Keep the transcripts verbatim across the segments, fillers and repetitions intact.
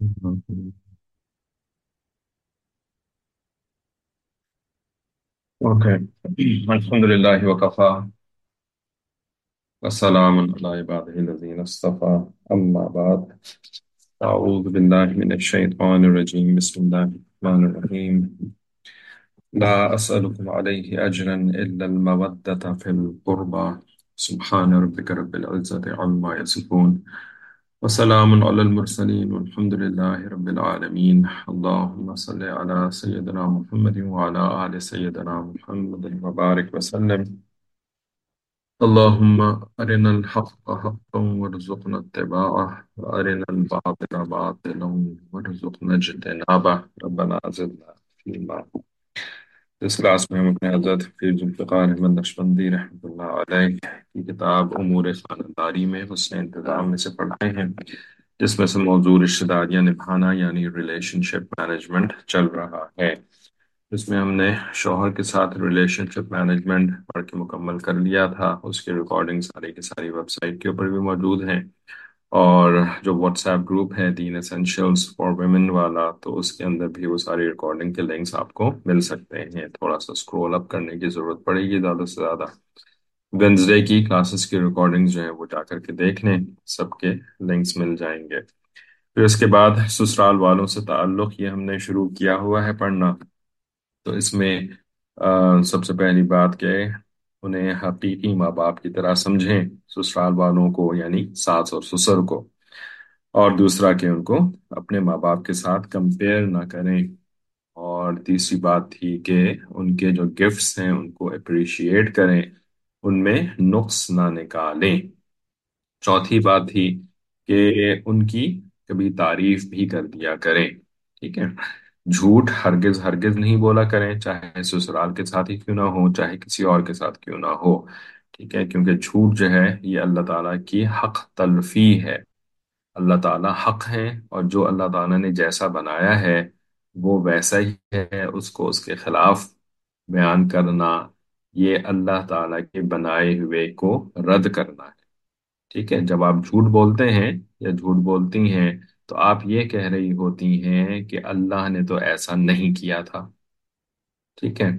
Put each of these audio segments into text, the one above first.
Mhm. Okay. Alhamdulillah wa kafa wa salamun ala ibadihi alladhina istafa amma ba'd. أعوذ بالله من الشيطان الرجيم بسم الله الرحمن الرحيم لا أسألكم عليه أجرا إلا المودة في القربى سبحان ربك رب العزة عما يصفون وسلام على المرسلين والحمد لله رب العالمين اللهم صل على سيدنا محمد وعلى آل سيدنا محمد وبارك وسلم اللهم أرنا الحق حقا وارزقنا اتباعه وأرنا الباطل باطلا وارزقنا اجتنابه ربنا زدنا فيما इस क्लास में हम अपने हज़रत हफीज़ ज़ुल्फ़िकार अहमद नक्शबंदी रहमतुल्लाह अलैह की किताब उमूर खानदारी में हुस्न इंतज़ाम में से पढ़ रहे हैं जिसमें से मौजूद रिश्तेदारियां निभाना यानी रिलेशनशिप मैनेजमेंट चल रहा है। इसमें हमने शौहर के साथ रिलेशनशिप मैनेजमेंट पढ़ के मुकम्मल कर लिया था। उसकी रिकॉर्डिंग सारी की सारी वेबसाइट के ऊपर भी मौजूद हैं और जो व्हाट्सएप ग्रुप है दीन एसेंशियल्स फॉर वुमेन वाला, तो उसके अंदर भी वो सारी रिकॉर्डिंग के लिंक्स आपको मिल सकते हैं। थोड़ा सा स्क्रॉल अप करने की ज़रूरत पड़ेगी ज़्यादा से ज़्यादा। वेंसडे की क्लासेस की रिकॉर्डिंग्स जो है वो जा करके देख लें, सबके लिंक्स मिल जाएंगे। फिर उसके बाद ससुराल वालों से ताल्लुक़ ये हमने शुरू किया हुआ है पढ़ना। तो इसमें अ, सबसे पहली बात क्या है, उन्हें हकीकी माँ बाप की तरह समझें, ससुराल वालों को यानी सास और ससुर को। और दूसरा कि उनको अपने माँ बाप के साथ कंपेयर ना करें। और तीसरी बात थी कि उनके जो गिफ्ट्स हैं उनको अप्रिशिएट करें, उनमें नुक्स ना निकालें। चौथी बात थी कि उनकी कभी तारीफ भी कर दिया करें। ठीक है, झूठ हरगिज हरगिज नहीं बोला करें, चाहे ससुराल के साथ ही क्यों ना हो, चाहे किसी और के साथ क्यों ना हो। ठीक है, क्योंकि झूठ जो है ये अल्लाह ताला की हक तलफी है। अल्लाह ताला हक है और जो अल्लाह ताला ने जैसा बनाया है वो वैसा ही है, उसको उसके खिलाफ बयान करना ये अल्लाह ताला के बनाए हुए को रद्द करना है। ठीक है, जब आप झूठ बोलते हैं या झूठ बोलती हैं तो आप ये कह रही होती हैं कि अल्लाह ने तो ऐसा नहीं किया था। ठीक है,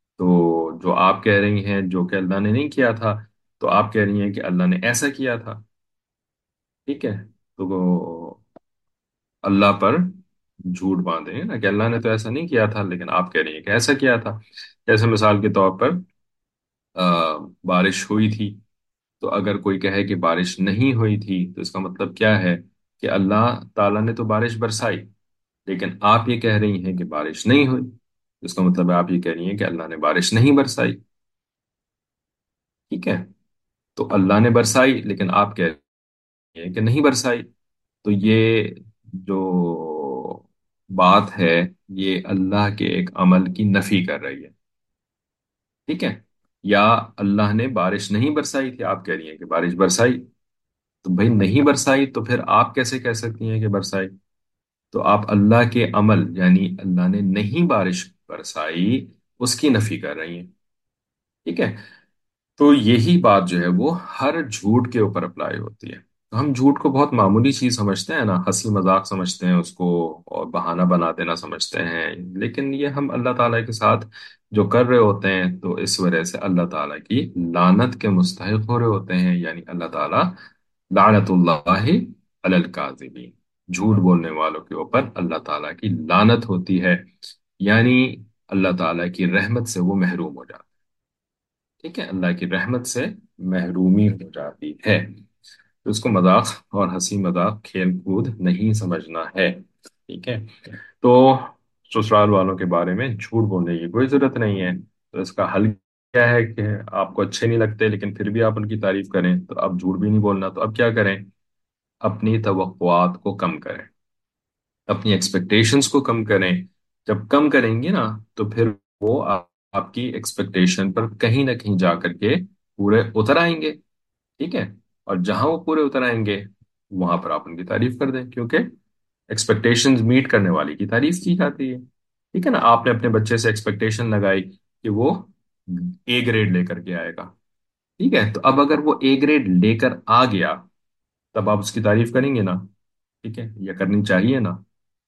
तो जो आप कह रही हैं जो कि अल्लाह ने नहीं किया था, तो आप कह रही हैं कि अल्लाह ने ऐसा किया था। ठीक है, तो अल्लाह पर झूठ बांधे हैं ना कि अल्लाह ने तो ऐसा नहीं किया था, लेकिन आप कह रही हैं कि ऐसा किया था। जैसे मिसाल के तौर पर आ, बारिश हुई थी, तो अगर कोई कहे कि बारिश नहीं हुई थी तो इसका मतलब क्या है कि अल्लाह ताला ने तो बारिश बरसाई, लेकिन आप ये कह रही हैं कि बारिश नहीं हुई, तो इसका मतलब है आप ये कह रही हैं कि अल्लाह ने बारिश नहीं बरसाई। ठीक है, तो अल्लाह ने बरसाई लेकिन आप कह रही हैं कि नहीं बरसाई। तो ये जो बात है ये अल्लाह के एक अमल की नफी कर रही है। ठीक है, या अल्लाह ने बारिश नहीं बरसाई थी, आप कह रही हैं कि बारिश बरसाई। तो भाई नहीं बरसाई तो फिर आप कैसे कह सकती हैं कि बरसाई? तो आप अल्लाह के अमल यानी अल्लाह ने नहीं बारिश बरसाई उसकी नफी कर रही हैं। ठीक है, तो यही बात जो है वो हर झूठ के ऊपर अप्लाई होती है। तो हम झूठ को बहुत मामूली चीज समझते हैं ना, हंसी मजाक समझते हैं उसको और बहाना बना देना समझते हैं, लेकिन ये हम अल्लाह ताला के साथ जो कर रहे होते हैं तो इस वजह से अल्लाह ताला की लानत के मुस्तहिक हो रहे होते हैं। यानी अल्लाह ताला लानतुल्लाहि अलल काज़िबीन, झूठ बोलने वालों के ऊपर अल्लाह ताला की लानत होती है। यानी अल्लाह ताला की रहमत से वो महरूम हो जाते हैं। ठीक है, अल्लाह की रहमत से महरूमी हो जाती है। तो उसको मजाक और हंसी मजाक खेल कूद नहीं समझना है। ठीक है, तो ससुराल वालों के बारे में झूठ बोलने की कोई जरूरत नहीं है। तो इसका हल क्या है कि आपको अच्छे नहीं लगते लेकिन फिर भी आप उनकी तारीफ करें, तो अब झूठ भी नहीं बोलना। तो अब क्या करें, अपनी तवक्कुआत को कम करें, अपनी एक्सपेक्टेशंस को कम करें। जब कम करेंगे ना तो फिर वो आ, आपकी एक्सपेक्टेशन पर कहीं ना कहीं जा करके पूरे उतर आएंगे। ठीक है, और जहां वो पूरे उतर आएंगे वहां पर आप उनकी तारीफ कर दें, क्योंकि एक्सपेक्टेशंस मीट करने वाली की तारीफ की जाती है। ठीक है ना, आपने अपने बच्चे से एक्सपेक्टेशन लगाई कि वो ए ग्रेड लेकर के आएगा। ठीक है, तो अब अगर वो ए ग्रेड लेकर आ गया तब आप उसकी तारीफ करेंगे ना? ठीक है, या करनी चाहिए ना?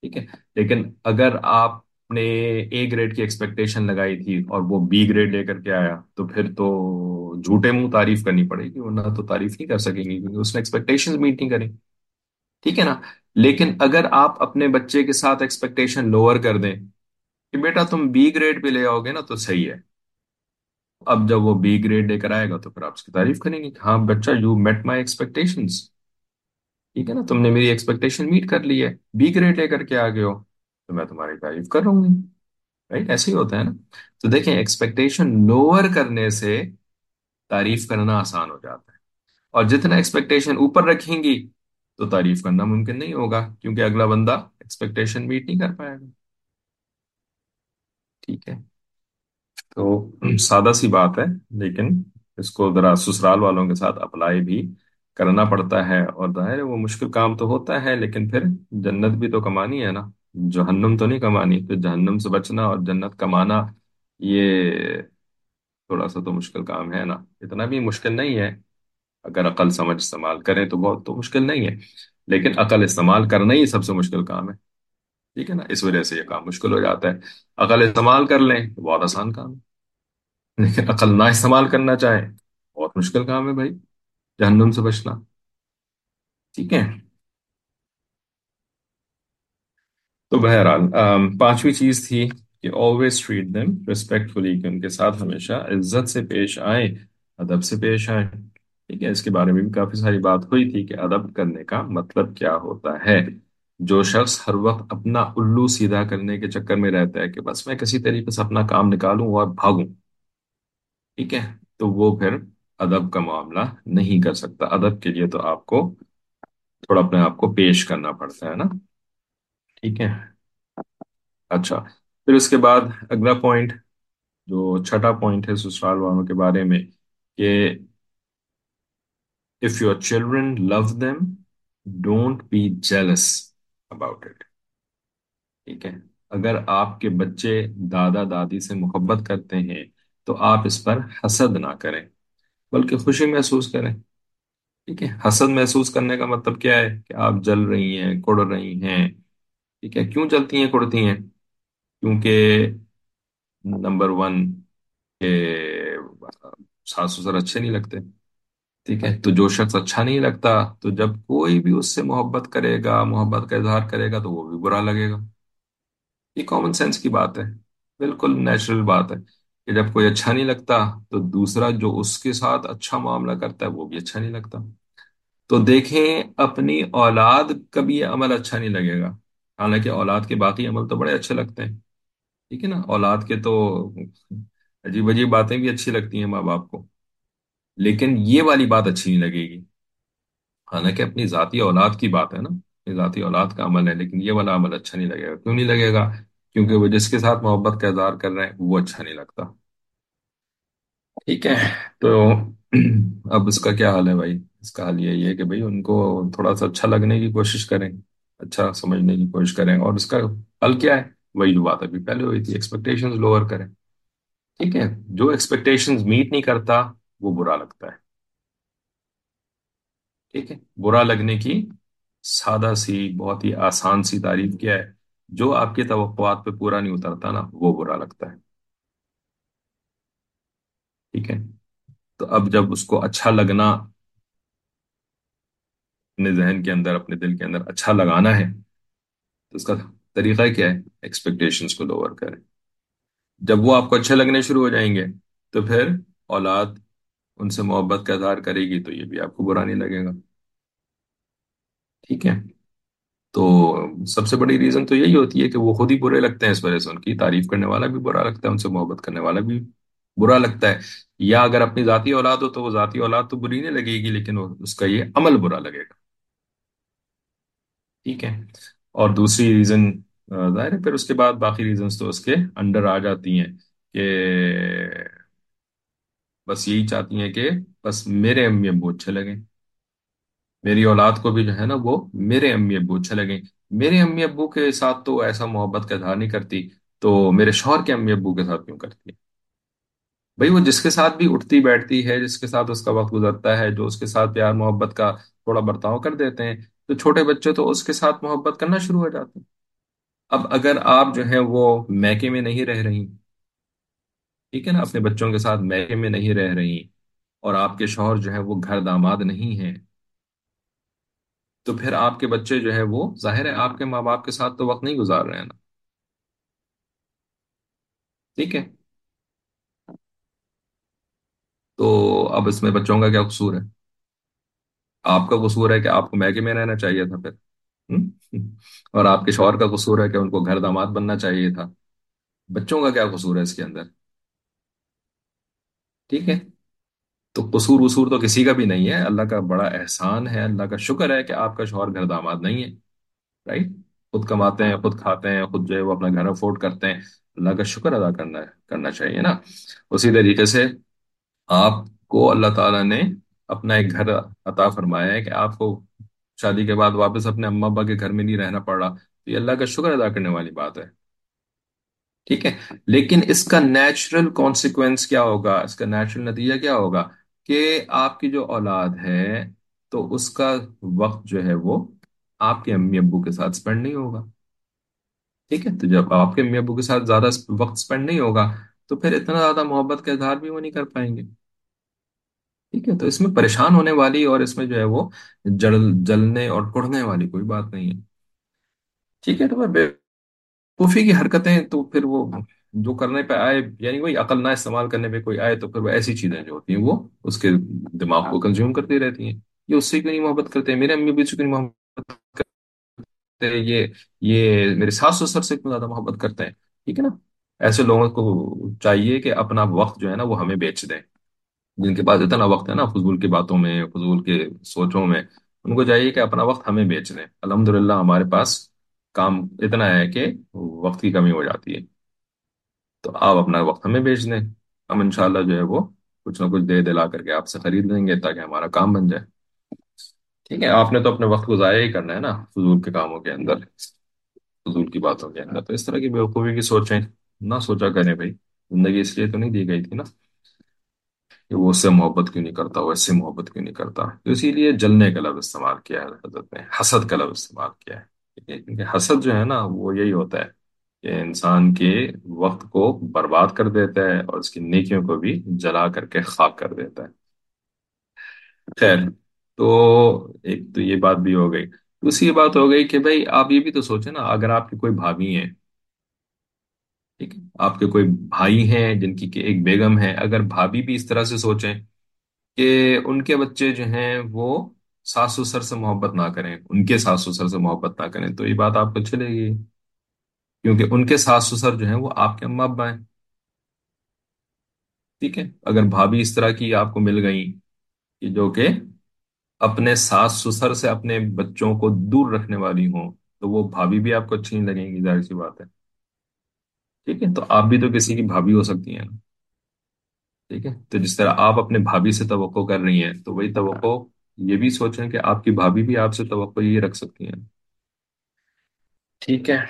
ٹھیک ہے، لیکن اگر آپ نے اے گریڈ کی ایکسپیکٹیشن لگائی تھی اور وہ بی گریڈ لے کر کے آیا، تو پھر تو جھوٹے منہ تعریف کرنی پڑے گی، ورنہ تو تعریف نہیں کر سکیں گے کیونکہ اس نے ایکسپیکٹیشن میٹ نہیں کری. ٹھیک ہے نا. لیکن اگر آپ اپنے بچے کے ساتھ ایکسپیکٹیشن لوور کر دیں کہ بیٹا تم بی گریڈ پہ لے آؤ گے نا تو صحیح ہے، اب جب وہ بی گریڈ لے کر آئے گا تو پھر آپ اس کی تعریف کریں گے کہ ہاں بچہ یو میٹ مائی ایکسپیکٹیشنس. ٹھیک ہے نا، تم نے میری ایکسپیکٹیشن میٹ کر لی ہے، بی گریڈ لے کر کے آ گئے ہو تو میں تمہاری تعریف کر رہا ہوں. رائٹ، ایسے ہی ہوتا ہے نا. تو دیکھیں ایکسپیکٹیشن لوور کرنے سے تعریف کرنا آسان ہو جاتا ہے، اور جتنا ایکسپیکٹیشن اوپر رکھیں گی تو تعریف کرنا ممکن نہیں ہوگا کیونکہ اگلا بندہ ایکسپیکٹیشن میٹ نہیں کر پائے گا. ٹھیک ہے. تو سادہ سی بات ہے، لیکن اس کو ذرا سسرال والوں کے ساتھ اپلائی بھی کرنا پڑتا ہے، اور ظاہر ہے وہ مشکل کام تو ہوتا ہے، لیکن پھر جنت بھی تو کمانی ہے نا. جہنم تو نہیں کمانی، تو جہنم سے بچنا اور جنت کمانا، یہ تھوڑا سا تو مشکل کام ہے نا. اتنا بھی مشکل نہیں ہے، اگر عقل سمجھ استعمال کریں تو بہت تو مشکل نہیں ہے، لیکن عقل استعمال کرنا ہی سب سے مشکل کام ہے. ٹھیک ہے نا، اس وجہ سے یہ کام مشکل ہو جاتا ہے. عقل استعمال کر لیں تو بہت آسان کام ہے، لیکن عقل نہ استعمال کرنا چاہے بہت مشکل کام ہے بھائی، جہنم سے بچنا. ٹھیک ہے. تو بہرحال آم، پانچویں چیز تھی کہ always treat them respectfully، کہ ان کے ساتھ ہمیشہ عزت سے پیش آئیں، ادب سے پیش آئیں. ٹھیک ہے، اس کے بارے میں بھی کافی ساری بات ہوئی تھی کہ ادب کرنے کا مطلب کیا ہوتا ہے. جو شخص ہر وقت اپنا الو سیدھا کرنے کے چکر میں رہتا ہے کہ بس میں کسی طریقے سے اپنا کام نکالوں اور بھاگوں، ٹھیک ہے، تو وہ پھر ادب کا معاملہ نہیں کر سکتا. ادب کے لیے تو آپ کو تھوڑا اپنے آپ کو پیش کرنا پڑتا ہے نا. ٹھیک ہے. اچھا، پھر اس کے بعد اگلا پوائنٹ، جو چھٹا پوائنٹ ہے سسرال والوں کے بارے میں، کہ if your children love them don't be jealous about it. ٹھیک ہے، اگر آپ کے بچے دادا دادی سے محبت کرتے ہیں تو آپ اس پر حسد نہ کریں بلکہ خوشی محسوس کریں. ٹھیک ہے، حسد محسوس کرنے کا مطلب کیا ہے کہ آپ جل رہی ہیں، کڑ رہی ہیں. ٹھیک ہے، کیوں جلتی ہیں کڑتی ہیں؟ کیونکہ نمبر ون کہ ساس سسر اچھے نہیں لگتے. ٹھیک ہے، تو جو شخص اچھا نہیں لگتا تو جب کوئی بھی اس سے محبت کرے گا، محبت کا اظہار کرے گا تو وہ بھی برا لگے گا. یہ کامن سینس کی بات ہے، بالکل نیچرل بات ہے کہ جب کوئی اچھا نہیں لگتا تو دوسرا جو اس کے ساتھ اچھا معاملہ کرتا ہے وہ بھی اچھا نہیں لگتا. تو دیکھیں اپنی اولاد کا بھی یہ عمل اچھا نہیں لگے گا، حالانکہ اولاد کے باقی عمل تو بڑے اچھے لگتے ہیں. ٹھیک ہے نا، اولاد کے تو عجیب عجیب باتیں بھی اچھی لگتی ہیں ماں باپ کو، لیکن یہ والی بات اچھی نہیں لگے گی. حالانکہ اپنی ذاتی اولاد کی بات ہے نا، اپنی ذاتی اولاد کا عمل ہے، لیکن یہ والا عمل اچھا نہیں لگے گا. کیوں نہیں لگے گا؟ کیونکہ وہ جس کے ساتھ محبت کا اظہار کر رہے ہیں وہ اچھا نہیں لگتا. ٹھیک ہے. تو اب اس کا کیا حل ہے بھائی؟ اس کا حل یہی ہے کہ بھائی ان کو تھوڑا سا اچھا لگنے کی کوشش کریں، اچھا سمجھنے کی کوشش کریں، اور اس کا حل کیا ہے؟ وہی جو بات ابھی پہلے ہوئی تھی، ایکسپیکٹیشنز لوور کریں. ٹھیک ہے، جو ایکسپیکٹیشنز میٹ نہیں کرتا وہ برا لگتا ہے. ٹھیک ہے، برا لگنے کی سادہ سی بہت ہی آسان سی تعریف کیا ہے؟ جو آپ کی توقعات پہ پورا نہیں اترتا نا وہ برا لگتا ہے. ٹھیک ہے. تو اب جب اس کو اچھا لگنا، اپنے ذہن کے اندر، اپنے دل کے اندر اچھا لگانا ہے، تو اس کا طریقہ کیا ہے؟ ایکسپیکٹیشنز کو لوور کریں. جب وہ آپ کو اچھے لگنے شروع ہو جائیں گے تو پھر اولاد ان سے محبت کا اظہار کرے گی تو یہ بھی آپ کو برا نہیں لگے گا. ٹھیک ہے. تو سب سے بڑی ریزن تو یہی ہوتی ہے کہ وہ خود ہی برے لگتے ہیں، اس وجہ سے ان کی تعریف کرنے والا بھی برا لگتا ہے، ان سے محبت کرنے والا بھی برا لگتا ہے. یا اگر اپنی ذاتی اولاد ہو تو وہ ذاتی اولاد تو بری نہیں لگے گی، لیکن وہ- اس کا یہ عمل برا لگے گا. ٹھیک ہے. اور دوسری ریزن ظاہر ہے پھر اس کے بعد باقی ریزنز تو اس کے انڈر آ جاتی ہیں کہ بس یہی چاہتی ہیں کہ بس میرے امی ابو اچھے لگیں، میری اولاد کو بھی جو ہے نا وہ میرے امی ابو اچھے لگیں. میرے امی ابو کے ساتھ تو ایسا محبت کا اظہار نہیں کرتی، تو میرے شوہر کے امی ابو کے ساتھ کیوں کرتی ہے؟ بھئی وہ جس کے ساتھ بھی اٹھتی بیٹھتی ہے، جس کے ساتھ اس کا وقت گزرتا ہے، جو اس کے ساتھ پیار محبت کا تھوڑا برتاؤ کر دیتے ہیں، تو چھوٹے بچے تو اس کے ساتھ محبت کرنا شروع ہو جاتے ہیں. اب اگر آپ جو ہے وہ میکے میں نہیں رہ رہی، ٹھیک ہے نا، اپنے بچوں کے ساتھ میکے میں نہیں رہ رہی، اور آپ کے شوہر جو ہے وہ گھر داماد نہیں ہیں، تو پھر آپ کے بچے جو ہے وہ ظاہر ہے آپ کے ماں باپ کے ساتھ تو وقت نہیں گزار رہے ہیں نا. ٹھیک ہے. تو اب اس میں بچوں کا کیا قصور ہے؟ آپ کا قصور ہے کہ آپ کو میکے میں رہنا چاہیے تھا پھر. ہم؟ اور آپ کے شوہر کا قصور ہے کہ ان کو گھر داماد بننا چاہیے تھا. بچوں کا کیا قصور ہے اس کے اندر؟ ٹھیک ہے. تو قصور وصور تو کسی کا بھی نہیں ہے، اللہ کا بڑا احسان ہے، اللہ کا شکر ہے کہ آپ کا شوہر گھر داماد نہیں ہے. رائٹ. خود کماتے ہیں، خود کھاتے ہیں، خود جو ہے وہ اپنا گھر افورڈ کرتے ہیں. اللہ کا شکر ادا کرنا ہے، کرنا چاہیے نا. اسی طریقے سے آپ کو اللہ تعالیٰ نے اپنا ایک گھر عطا فرمایا ہے کہ آپ کو شادی کے بعد واپس اپنے اما ابا کے گھر میں نہیں رہنا پڑ رہا، تو یہ اللہ کا شکر ادا کرنے والی بات ہے. ٹھیک ہے. لیکن اس کا نیچرل کانسیکوینس کیا ہوگا، اس کا نیچرل نتیجہ کیا ہوگا؟ کہ آپ کی جو اولاد ہے تو اس کا وقت جو ہے وہ آپ کے امی ابو کے ساتھ سپینڈ نہیں ہوگا. ٹھیک ہے. تو جب آپ کے امی ابو کے ساتھ زیادہ وقت سپینڈ نہیں ہوگا تو پھر اتنا زیادہ محبت کا اظہار بھی وہ نہیں کر پائیں گے. ٹھیک ہے. تو اس میں پریشان ہونے والی اور اس میں جو ہے وہ جل جلنے اور کڑنے والی کوئی بات نہیں ہے. ٹھیک ہے. تو میں بیوقوفی کی حرکتیں تو پھر وہ جو کرنے پہ آئے، یعنی وہی عقل نہ استعمال کرنے پہ کوئی آئے تو پھر وہ ایسی چیزیں جو ہوتی ہیں وہ اس کے دماغ کو کنزیوم کرتی رہتی ہیں. یہ اس سے کیوں نہیں محبت کرتے ہیں، میرے امی بھی سے کیوں نہیں محبت کرتے ہیں، یہ یہ میرے ساس سسر سے کیوں زیادہ محبت کرتے ہیں. ٹھیک ہے نا. ایسے لوگوں کو چاہیے کہ اپنا وقت جو ہے نا وہ ہمیں بیچ دیں. جن کے پاس اتنا وقت ہے نا فضول کی باتوں میں، فضول کے سوچوں میں، ان کو چاہیے کہ اپنا وقت ہمیں بیچ دیں. الحمدللہ ہمارے پاس کام اتنا ہے کہ وقت کی کمی ہو جاتی ہے. تو آپ اپنا وقت ہمیں بیچ دیں، ہم انشاءاللہ جو ہے وہ کچھ نہ کچھ دے دلا کر کے آپ سے خرید لیں گے تاکہ ہمارا کام بن جائے. ٹھیک ہے. آپ نے تو اپنے وقت کو ضائع ہی کرنا ہے نا فضول کے کاموں کے اندر، فضول کی باتوں کے اندر. تو اس طرح کی بیوقوفی کی سوچیں نہ سوچا کریں بھائی. زندگی اس لیے تو نہیں دی گئی تھی نا کہ وہ اس سے محبت کیوں نہیں کرتا، وہ اس سے محبت کیوں نہیں کرتا. تو اسی لیے جلنے کا لفظ استعمال کیا ہے حضرت نے، حسد کا لفظ استعمال کیا ہے. ٹھیک ہے؟ کیونکہ حسد جو ہے نا وہ یہی ہوتا ہے کہ انسان کے وقت کو برباد کر دیتا ہے اور اس کی نیکیوں کو بھی جلا کر کے خاک کر دیتا ہے. خیر. تو ایک تو یہ بات بھی ہو گئی. دوسری بات ہو گئی کہ بھائی آپ یہ بھی تو سوچیں نا، اگر آپ کی کوئی بھابھی ہیں، ٹھیک ہے، آپ کے کوئی بھائی ہیں جن کی کہ ایک بیگم ہے، اگر بھابھی بھی اس طرح سے سوچیں کہ ان کے بچے جو ہیں وہ ساس سسر سے محبت نہ کریں، ان کے ساس سسر سے محبت نہ کریں، تو یہ بات آپ کو چلے گی؟ کیونکہ ان کے ساس سسر جو ہیں وہ آپ کے اما ابا ہیں. ٹھیک ہے. اگر بھابھی اس طرح کی آپ کو مل گئی کہ جو کہ اپنے ساس سسر سے اپنے بچوں کو دور رکھنے والی ہوں، تو وہ بھابھی بھی آپ کو اچھی نہیں لگیں گی، ظاہر سی بات ہے. ٹھیک ہے. تو آپ بھی تو کسی کی بھابھی ہو سکتی ہیں نا. ٹھیک ہے. تو جس طرح آپ اپنے بھابھی سے توقع کر رہی ہیں تو وہی توقع یہ بھی سوچیں کہ آپ کی بھابھی بھی آپ سے توقع یہ رکھ سکتی ہیں. ٹھیک ہے.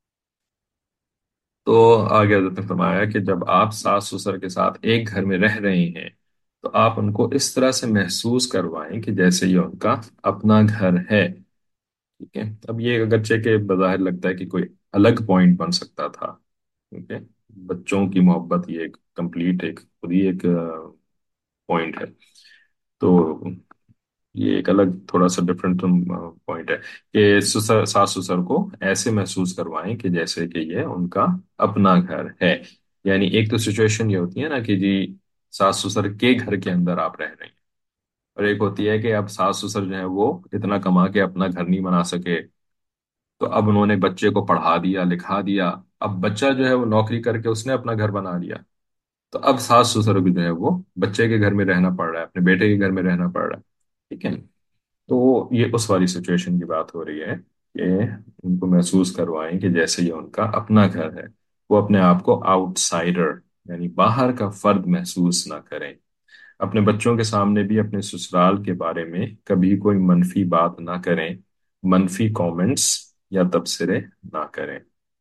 تو آگے حضرت نے فرمایا کہ جب آپ ساس سسر کے ساتھ ایک گھر میں رہ رہے ہیں تو آپ ان کو اس طرح سے محسوس کروائیں کہ جیسے یہ ان کا اپنا گھر ہے. ٹھیک ہے. اب یہ اگرچہ کہ بظاہر لگتا ہے کہ کوئی الگ پوائنٹ بن سکتا تھا، کیونکہ بچوں کی محبت یہ ایک کمپلیٹ ایک خود ہی ایک پوائنٹ ہے. تو یہ ایک الگ تھوڑا سا ڈفرینٹ پوائنٹ ہے کہ سسر ساس سسر کو ایسے محسوس کروائیں کہ جیسے کہ یہ ان کا اپنا گھر ہے. یعنی ایک تو سچویشن یہ ہوتی ہے نا کہ جی ساس سسر کے گھر کے اندر آپ رہ رہے ہیں، اور ایک ہوتی ہے کہ اب ساس سسر جو ہے وہ اتنا کما کے اپنا گھر نہیں بنا سکے، تو اب انہوں نے بچے کو پڑھا دیا لکھا دیا، اب بچہ جو ہے وہ نوکری کر کے اس نے اپنا گھر بنا لیا، تو اب ساس سسر بھی جو ہے وہ بچے کے گھر میں رہنا پڑ رہا ہے، اپنے بیٹے کے گھر میں رہنا پڑ رہا ہے. ٹھیک ہے. تو یہ اس والی سچویشن کی بات ہو رہی ہے کہ ان کو محسوس کروائیں کہ جیسے یہ ان کا اپنا گھر ہے، وہ اپنے آپ کو آؤٹ سائڈر یعنی باہر کا فرد محسوس نہ کریں. اپنے بچوں کے سامنے بھی اپنے سسرال کے بارے میں کبھی کوئی منفی بات نہ کریں، منفی کامنٹس یا تبصرے نہ کریں.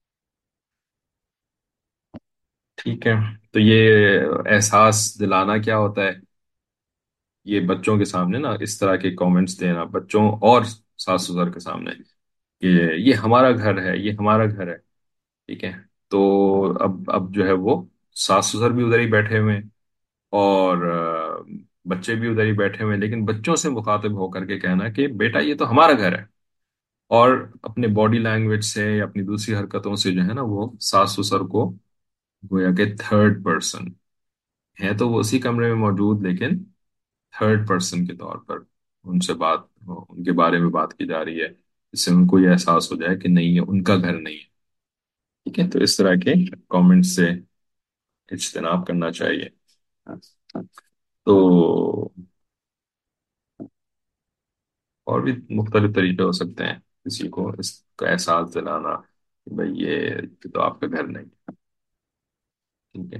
ٹھیک ہے. تو یہ احساس دلانا کیا ہوتا ہے؟ یہ بچوں کے سامنے نا اس طرح کے کامنٹس دینا، بچوں اور ساس سسر کے سامنے کہ یہ ہمارا گھر ہے، یہ ہمارا گھر ہے. ٹھیک ہے. تو اب اب جو ہے وہ ساس سسر بھی ادھر ہی بیٹھے ہوئے ہیں، اور آ، بچے بھی ادھر ہی بیٹھے ہوئے ہیں، لیکن بچوں سے مخاطب ہو کر کے کہنا کہ بیٹا یہ تو ہمارا گھر ہے. اور اپنے باڈی لینگویج سے یا اپنی دوسری حرکتوں سے جو ہے نا وہ ساس سسر کو گویا کہ تھرڈ پرسن ہے، تو وہ اسی کمرے میں موجود لیکن تھرڈ پرسن کے طور پر ان سے بات، ان کے بارے میں بات کی جا رہی ہے، جس سے ان کو یہ احساس ہو جائے کہ نہیں یہ ان کا گھر نہیں ہے. ٹھیک ہے، تو اس طرح کے کامنٹ سے اجتناب کرنا چاہیے. تو اور بھی مختلف طریقے ہو سکتے ہیں کسی کو اس کا احساس دلانا کہ بھئی یہ یہ تو آپ کا گھر نہیں ہے. ٹھیک ہے.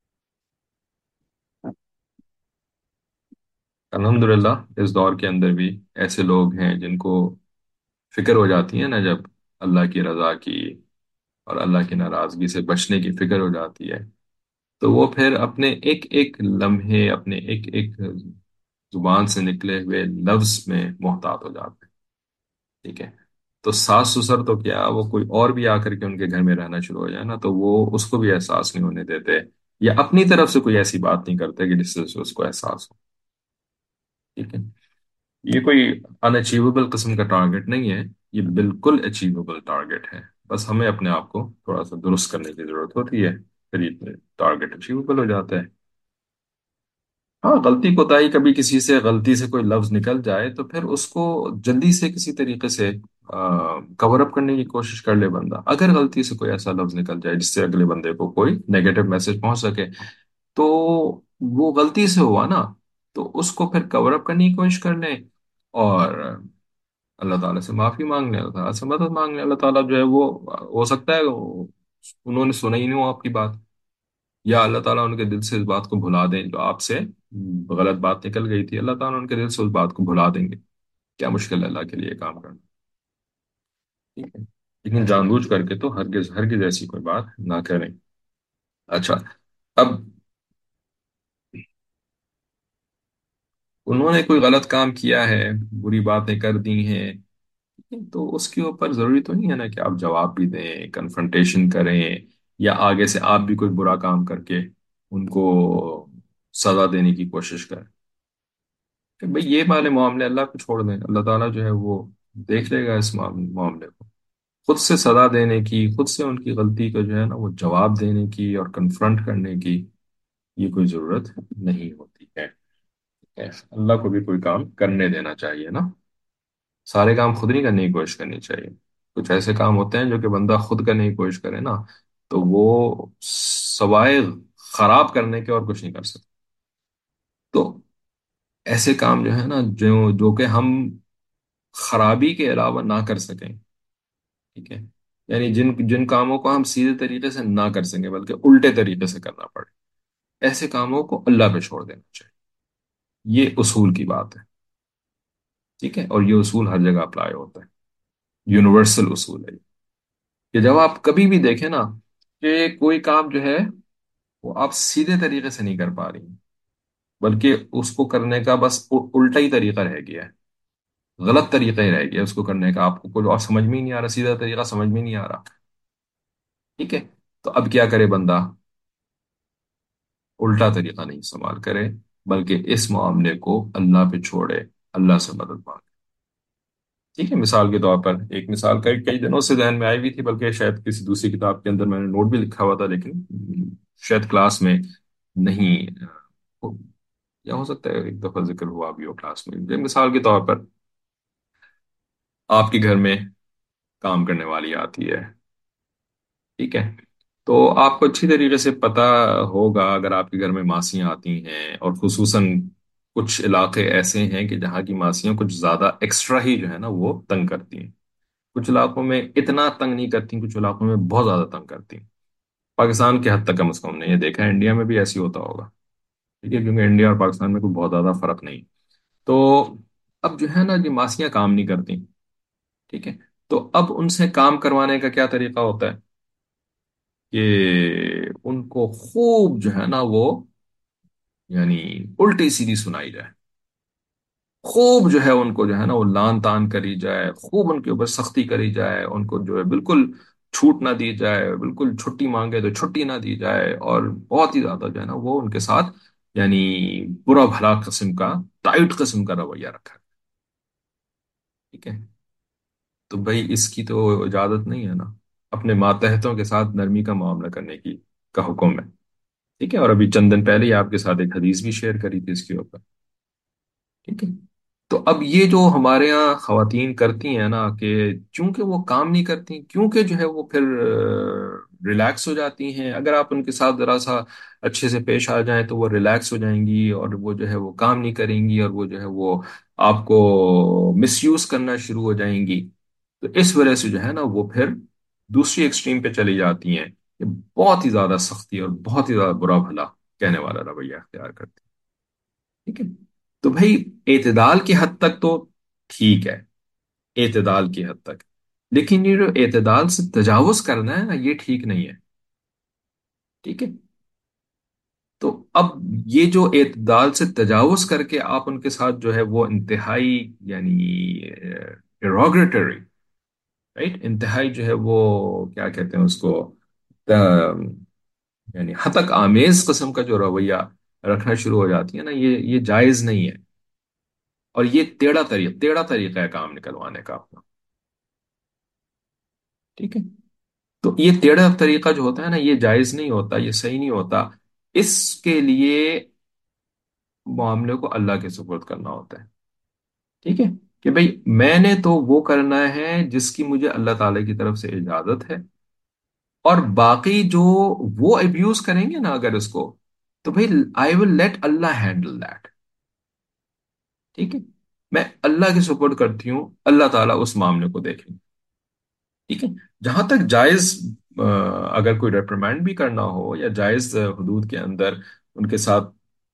الحمدللہ اس دور کے اندر بھی ایسے لوگ ہیں جن کو فکر ہو جاتی ہے نا، جب اللہ کی رضا کی اور اللہ کی ناراضگی سے بچنے کی فکر ہو جاتی ہے، تو وہ پھر اپنے ایک ایک لمحے، اپنے ایک ایک زبان سے نکلے ہوئے لفظ میں محتاط ہو جاتے ہیں. ٹھیک ہے. تو ساس سسر تو کیا، وہ کوئی اور بھی آ کر کے ان کے گھر میں رہنا شروع ہو جائے نا، تو وہ اس کو بھی احساس نہیں ہونے دیتے، یا اپنی طرف سے کوئی ایسی بات نہیں کرتے کہ جس سے اس کو احساس ہو. ٹھیک ہے. یہ کوئی ان اچیویبل قسم کا ٹارگٹ نہیں ہے، یہ بالکل اچیویبل ٹارگٹ ہے. بس ہمیں اپنے آپ کو تھوڑا سا درست کرنے کی ضرورت ہوتی ہے، پھر یہ ٹارگٹ اچیویبل ہو جاتا ہے. ہاں، غلطی کوتاہی کبھی کسی سے غلطی سے کوئی لفظ نکل جائے تو پھر اس کو جلدی سے کسی طریقے سے کور اپ کرنے کی کوشش کر لے بندہ. اگر غلطی سے کوئی ایسا لفظ نکل جائے جس سے اگلے بندے کو کوئی نیگیٹو میسج پہنچ سکے، تو وہ غلطی سے ہوا نا، تو اس کو پھر کور اپ کرنے کی کوشش کر لیں، اور اللہ تعالیٰ سے معافی مانگ لیں، اللہ تعالیٰ سے مدد مانگ لیں. اللہ تعالیٰ جو ہے وہ، ہو سکتا ہے وہ- انہوں نے سنا ہی نہیں ہو آپ کی بات، یا اللہ تعالیٰ ان کے دل سے اس بات کو بھلا دیں جو آپ سے غلط بات نکل گئی تھی، اللہ تعالیٰ ان کے دل سے اس بات کو بھلا دیں گے. کیا مشکل ہے اللہ کے لیے کام کرنا. ٹھیک ہے. لیکن جان بوجھ کر کے تو ہرگز ہرگز ایسی کوئی بات نہ کریں. اچھا. اب انہوں نے کوئی غلط کام کیا ہے، بری باتیں کر دی ہیں، تو اس کے اوپر ضروری تو نہیں ہے نا کہ آپ جواب بھی دیں، کنفرنٹیشن کریں، یا آگے سے آپ بھی کوئی برا کام کر کے ان کو سزا دینے کی کوشش کریں. کہ بھئی یہ والے معاملے اللہ کو چھوڑ دیں، اللہ تعالیٰ جو ہے وہ دیکھ لے گا اس معام- معاملے کو. خود سے سزا دینے کی، خود سے ان کی غلطی کا جو ہے نا وہ جواب دینے کی اور کنفرنٹ کرنے کی یہ کوئی ضرورت نہیں ہوتی ہے. اللہ کو بھی کوئی کام کرنے دینا چاہیے نا. سارے کام خود نہیں کرنے کی کوشش کرنی چاہیے. کچھ ایسے کام ہوتے ہیں جو کہ بندہ خود کرنے کی کوشش کرے نا، تو وہ سوائے خراب کرنے کے اور کچھ نہیں کر سکتا. تو ایسے کام جو ہے نا، جو جو کہ ہم خرابی کے علاوہ نہ کر سکیں. ٹھیک ہے. یعنی جن جن کاموں کو ہم سیدھے طریقے سے نہ کر سکیں بلکہ الٹے طریقے سے کرنا پڑے، ایسے کاموں کو اللہ پہ چھوڑ دینا چاہیے. یہ اصول کی بات ہے. ٹھیک ہے. اور یہ اصول ہر جگہ اپلائی ہوتا ہے، یونیورسل اصول ہے. کہ جب آپ کبھی بھی دیکھیں نا کہ کوئی کام جو ہے وہ آپ سیدھے طریقے سے نہیں کر پا رہی، بلکہ اس کو کرنے کا بس ا- الٹا ہی طریقہ رہ گیا ہے، غلط طریقہ ہی رہ گیا اس کو کرنے کا، آپ کو کوئی اور سمجھ میں ہی نہیں آ رہا، سیدھا طریقہ سمجھ میں نہیں آ رہا. ٹھیک ہے. تو اب کیا کرے بندہ؟ الٹا طریقہ نہیں استعمال کرے، بلکہ اس معاملے کو اللہ پہ چھوڑے، اللہ سے مدد مانگے. ٹھیک ہے. مثال کے طور پر ایک مثال کئی کئی دنوں سے ذہن میں آئی ہوئی تھی، بلکہ شاید کسی دوسری کتاب کے اندر میں نے نوٹ بھی لکھا ہوا تھا، لیکن شاید کلاس میں نہیں، یا ہو سکتا ہے ایک دفعہ ذکر ہوا بھی ہو کلاس میں. ایک مثال کے طور پر آپ کے گھر میں کام کرنے والی آتی ہے. ٹھیک ہے. تو آپ کو اچھی طریقے سے پتا ہوگا اگر آپ کے گھر میں ماسیاں آتی ہیں، اور خصوصاً کچھ علاقے ایسے ہیں کہ جہاں کی ماسیاں کچھ زیادہ ایکسٹرا ہی جو ہے نا وہ تنگ کرتی ہیں. کچھ علاقوں میں اتنا تنگ نہیں کرتی، کچھ علاقوں میں بہت زیادہ تنگ کرتی ہیں. پاکستان کے حد تک کم از کم ہم نے یہ دیکھا ہے، انڈیا میں بھی ایسی ہوتا ہوگا. ٹھیک ہے. کیونکہ انڈیا اور پاکستان میں کوئی بہت زیادہ فرق نہیں. تو اب جو ہے نا یہ ماسیاں کام نہیں کرتی. ٹھیک ہے. تو اب ان سے کام کروانے کا کیا طریقہ ہوتا ہے کہ ان کو خوب جو ہے نا وہ، یعنی الٹی سیدھی سنائی جائے، خوب جو ہے ان کو جو ہے نا وہ لان تان کری جائے، خوب ان کے اوپر سختی کری جائے، ان کو جو ہے بالکل چھوٹ نہ دی جائے، بالکل چھٹی مانگے تو چھٹی نہ دی جائے، اور بہت ہی زیادہ جو ہے نا وہ ان کے ساتھ یعنی برا بھلا قسم کا، ٹائٹ قسم کا رویہ رکھا ہے۔ ٹھیک ہے، تو بھائی اس کی تو اجازت نہیں ہے نا، اپنے ماتحتوں کے ساتھ نرمی کا معاملہ کرنے کی کا حکم ہے۔ ٹھیک ہے، اور ابھی چند دن پہلے ہی آپ کے ساتھ ایک حدیث بھی شیئر کری تھی اس کے اوپر۔ ٹھیک ہے، تو اب یہ جو ہمارے یہاں خواتین کرتی ہیں نا کہ چونکہ وہ کام نہیں کرتی، کیونکہ جو ہے وہ پھر ریلیکس ہو جاتی ہیں، اگر آپ ان کے ساتھ ذرا سا اچھے سے پیش آ جائیں تو وہ ریلیکس ہو جائیں گی، اور وہ جو ہے وہ کام نہیں کریں گی، اور وہ جو ہے وہ آپ کو مس یوز کرنا شروع ہو جائیں گی۔ تو اس وجہ سے جو ہے نا وہ پھر دوسری ایکسٹریم پہ چلی جاتی ہیں، کہ بہت ہی زیادہ سختی اور بہت ہی زیادہ برا بھلا کہنے والا رویہ اختیار کرتی ہیں۔ ٹھیک ہے، تو بھائی اعتدال کی حد تک تو ٹھیک ہے، اعتدال کی حد تک، لیکن یہ جو اعتدال سے تجاوز کرنا ہے نا یہ ٹھیک نہیں ہے۔ ٹھیک ہے، تو اب یہ جو اعتدال سے تجاوز کر کے آپ ان کے ساتھ جو ہے وہ انتہائی یعنی ایروگریٹری، رائٹ، انتہائی جو ہے وہ کیا کہتے ہیں اس کو، آم، یعنی ہتک آمیز قسم کا جو رویہ رکھنا شروع ہو جاتی ہے نا، یہ یہ جائز نہیں ہے، اور یہ ٹیڑھا طریقہ ٹیڑھا طریقہ ہے کام نکلوانے کا اپنا۔ ٹھیک ہے، تو یہ ٹیڑھا طریقہ جو ہوتا ہے نا یہ جائز نہیں ہوتا، یہ صحیح نہیں ہوتا، اس کے لیے معاملے کو اللہ کے سپرد کرنا ہوتا ہے۔ ٹھیک ہے، کہ بھئی میں نے تو وہ کرنا ہے جس کی مجھے اللہ تعالی کی طرف سے اجازت ہے، اور باقی جو وہ ابیوز کریں گے نا اگر اس کو، تو بھئی آئی ول لیٹ اللہ ہینڈل دیٹ۔ ٹھیک ہے، میں اللہ کے سپرد کرتی ہوں، اللہ تعالیٰ اس معاملے کو دیکھیں گے۔ ٹھیک ہے، جہاں تک جائز آ، اگر کوئی ریپریمینڈ بھی کرنا ہو یا جائز آ، حدود کے اندر ان کے ساتھ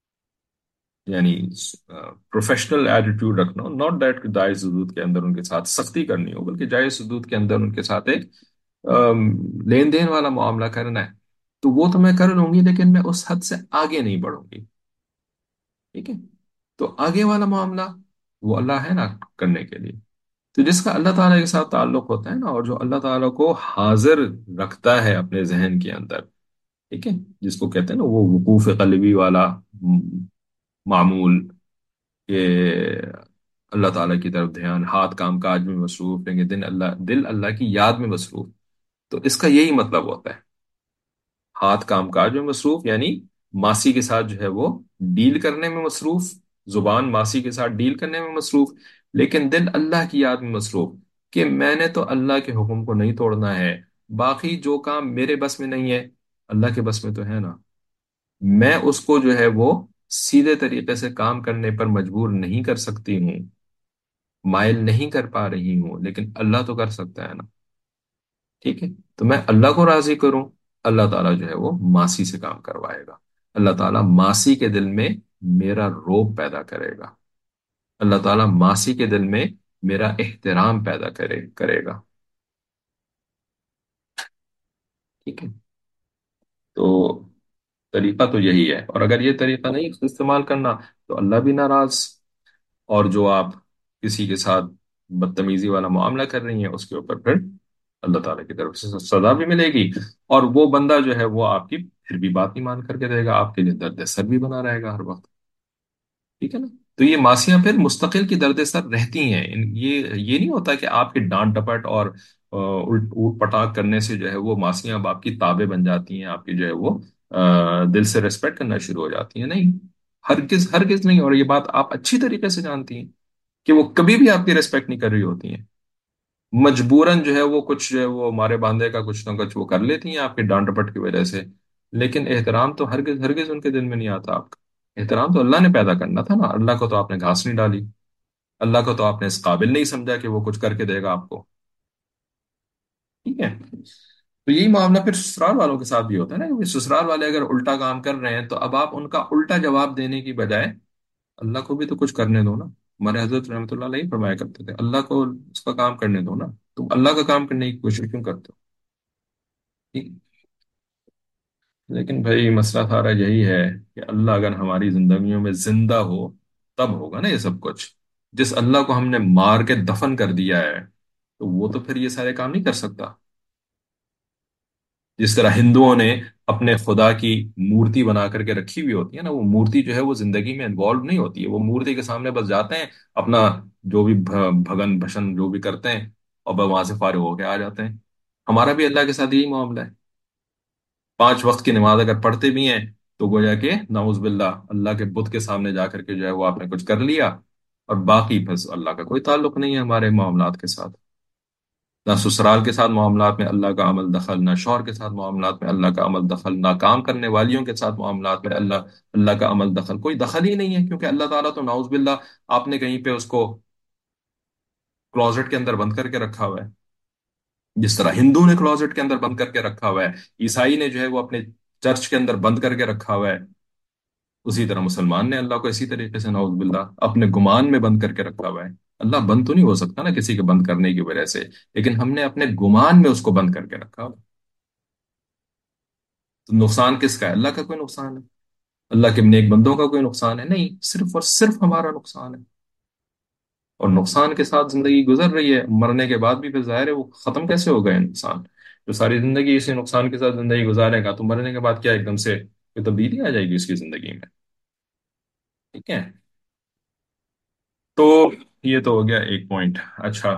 یعنی پروفیشنل ایٹیٹیوڈ رکھنا ہو، ناٹ دیٹ جائز حدود کے اندر ان کے ساتھ سختی کرنی ہو، بلکہ جائز حدود کے اندر ان کے ساتھ ایک آم، لین دین والا معاملہ کرنا ہے، تو وہ تو میں کر لوں گی، لیکن میں اس حد سے آگے نہیں بڑھوں گی۔ ٹھیک ہے، تو آگے والا معاملہ وہ اللہ ہے نا کرنے کے لیے، تو جس کا اللہ تعالیٰ کے ساتھ تعلق ہوتا ہے نا، اور جو اللہ تعالیٰ کو حاضر رکھتا ہے اپنے ذہن کے اندر، ٹھیک ہے، جس کو کہتے ہیں نا وہ وقوف قلبی والا م- معمول، کہ اللہ تعالیٰ کی طرف دھیان، ہاتھ کام کاج میں مصروف رہیں گے، دل اللہ دل اللہ کی یاد میں مصروف، تو اس کا یہی مطلب ہوتا ہے، ہاتھ کام کاج میں مصروف یعنی ماسی کے ساتھ جو ہے وہ ڈیل کرنے میں مصروف، زبان ماسی کے ساتھ ڈیل کرنے میں مصروف، لیکن دل اللہ کی یاد میں مصروف، کہ میں نے تو اللہ کے حکم کو نہیں توڑنا ہے، باقی جو کام میرے بس میں نہیں ہے اللہ کے بس میں تو ہے نا، میں اس کو جو ہے وہ سیدھے طریقے سے کام کرنے پر مجبور نہیں کر سکتی ہوں، مائل نہیں کر پا رہی ہوں، لیکن اللہ تو کر سکتا ہے نا۔ ٹھیک ہے، تو میں اللہ کو راضی کروں، اللہ تعالیٰ جو ہے وہ ماسی سے کام کروائے گا، اللہ تعالیٰ ماسی کے دل میں میرا روب پیدا کرے گا، اللہ تعالیٰ ماسی کے دل میں میرا احترام پیدا کرے کرے گا۔ ٹھیک ہے، تو طریقہ تو یہی ہے، اور اگر یہ طریقہ نہیں استعمال کرنا تو اللہ بھی ناراض، اور جو آپ کسی کے ساتھ بدتمیزی والا معاملہ کر رہی ہیں اس کے اوپر پھر اللہ تعالیٰ کی طرف سے سزا بھی ملے گی، اور وہ بندہ جو ہے وہ آپ کی پھر بھی بات نہیں مان کر کے رہے گا، آپ کے لیے درد سر بھی بنا رہے گا ہر وقت۔ ٹھیک ہے نا، تو یہ ماسیاں پھر مستقل کی درد سر رہتی ہیں، ان- یہ یہ نہیں ہوتا کہ آپ کی ڈانٹ ڈپٹ اور آ، الٹ اوٹ پٹاخ کرنے سے جو ہے وہ ماسیاں اب آپ کی تابع بن جاتی ہیں، آپ کی جو ہے وہ آ، دل سے ریسپیکٹ کرنا شروع ہو جاتی ہیں، نہیں، ہرگز ہرگز نہیں، اور یہ بات آپ اچھی طریقے سے جانتی ہیں کہ وہ کبھی بھی آپ کی ریسپیکٹ نہیں کر رہی ہوتی ہیں، مجبوراً جو ہے وہ کچھ جو ہے وہ ہمارے باندھے کا کچھ نہ کچھ وہ کر لیتی ہیں آپ کے ڈانٹ ڈپٹ کی وجہ سے، لیکن احترام تو ہرگز ہرگز ان کے دل میں نہیں آتا آپ کا، احترام تو اللہ نے پیدا کرنا تھا نا، اللہ کو تو آپ نے گھاس نہیں ڈالی، اللہ کو تو آپ نے اس قابل نہیں سمجھا کہ وہ کچھ کر کے دے گا آپ کو۔ ٹھیک ہے، تو یہی معاملہ پھر سسرال والوں کے ساتھ بھی ہوتا ہے نا، کہ سسرال والے اگر الٹا کام کر رہے ہیں تو اب آپ ان کا الٹا جواب دینے کی بجائے اللہ کو بھی تو کچھ کرنے دو نا، ہمارے حضرت رحمۃ اللہ علیہ فرمایا کرتے تھے اللہ کو اس کا کام کرنے دو نا، تم اللہ کا کام کرنے کی کوشش کیوں کرتے ہو؟ ٹھیک، لیکن بھائی مسئلہ سارا یہی ہے کہ اللہ اگر ہماری زندگیوں میں زندہ ہو تب ہوگا نا یہ سب کچھ، جس اللہ کو ہم نے مار کے دفن کر دیا ہے تو وہ تو پھر یہ سارے کام نہیں کر سکتا۔ جس طرح ہندوؤں نے اپنے خدا کی مورتی بنا کر کے رکھی ہوئی ہوتی ہے نا، وہ مورتی جو ہے وہ زندگی میں انوالو نہیں ہوتی ہے، وہ مورتی کے سامنے بس جاتے ہیں، اپنا جو بھی بھ- بھگن بھشن جو بھی کرتے ہیں، اور بس وہاں سے فارغ ہو کے آ جاتے ہیں۔ ہمارا بھی اللہ کے ساتھ یہی معاملہ ہے۔ پانچ وقت کی نماز اگر پڑھتے بھی ہیں تو گویا کہ نعوذ باللہ اللہ کے بت کے سامنے جا کر کے جو ہے وہ آپ نے کچھ کر لیا، اور باقی بس اللہ کا کوئی تعلق نہیں ہے ہمارے معاملات کے ساتھ۔ نہ سسرال کے ساتھ معاملات میں اللہ کا عمل دخل، نہ شوہر کے ساتھ معاملات میں اللہ کا عمل دخل، نہ کام کرنے والیوں کے ساتھ معاملات میں اللہ اللہ کا عمل دخل، کوئی دخل ہی نہیں ہے، کیونکہ اللہ تعالیٰ تو نعوذ باللہ آپ نے کہیں پہ اس کو کلوزٹ کے اندر بند کر کے رکھا ہوا ہے، جس طرح ہندو نے کلوزٹ کے اندر بند کر کے رکھا ہوا ہے، عیسائی نے جو ہے وہ اپنے چرچ کے اندر بند کر کے رکھا ہوا ہے، اسی طرح مسلمان نے اللہ کو اسی طریقے سے نعوذ باللہ اپنے گمان میں بند کر کے رکھا ہوا ہے۔ اللہ بند تو نہیں ہو سکتا نا کسی کے بند کرنے کی وجہ سے، لیکن ہم نے اپنے گمان میں اس کو بند کر کے رکھا ہوا ہے۔ تو نقصان کس کا ہے؟ اللہ کا کوئی نقصان ہے؟ اللہ کے نیک بندوں کا کوئی نقصان ہے؟ نہیں، صرف اور صرف ہمارا نقصان ہے، اور نقصان کے ساتھ زندگی گزر رہی ہے، مرنے کے بعد بھی پھر ظاہر ہے وہ ختم کیسے ہو گئے انسان؟ جو ساری زندگی اسی نقصان کے ساتھ زندگی گزارے گا تو مرنے کے بعد کیا ایک دم سے کوئی تبدیلی آ جائے گی اس کی زندگی میں؟ ٹھیک ہے، تو یہ تو ہو گیا ایک پوائنٹ۔ اچھا،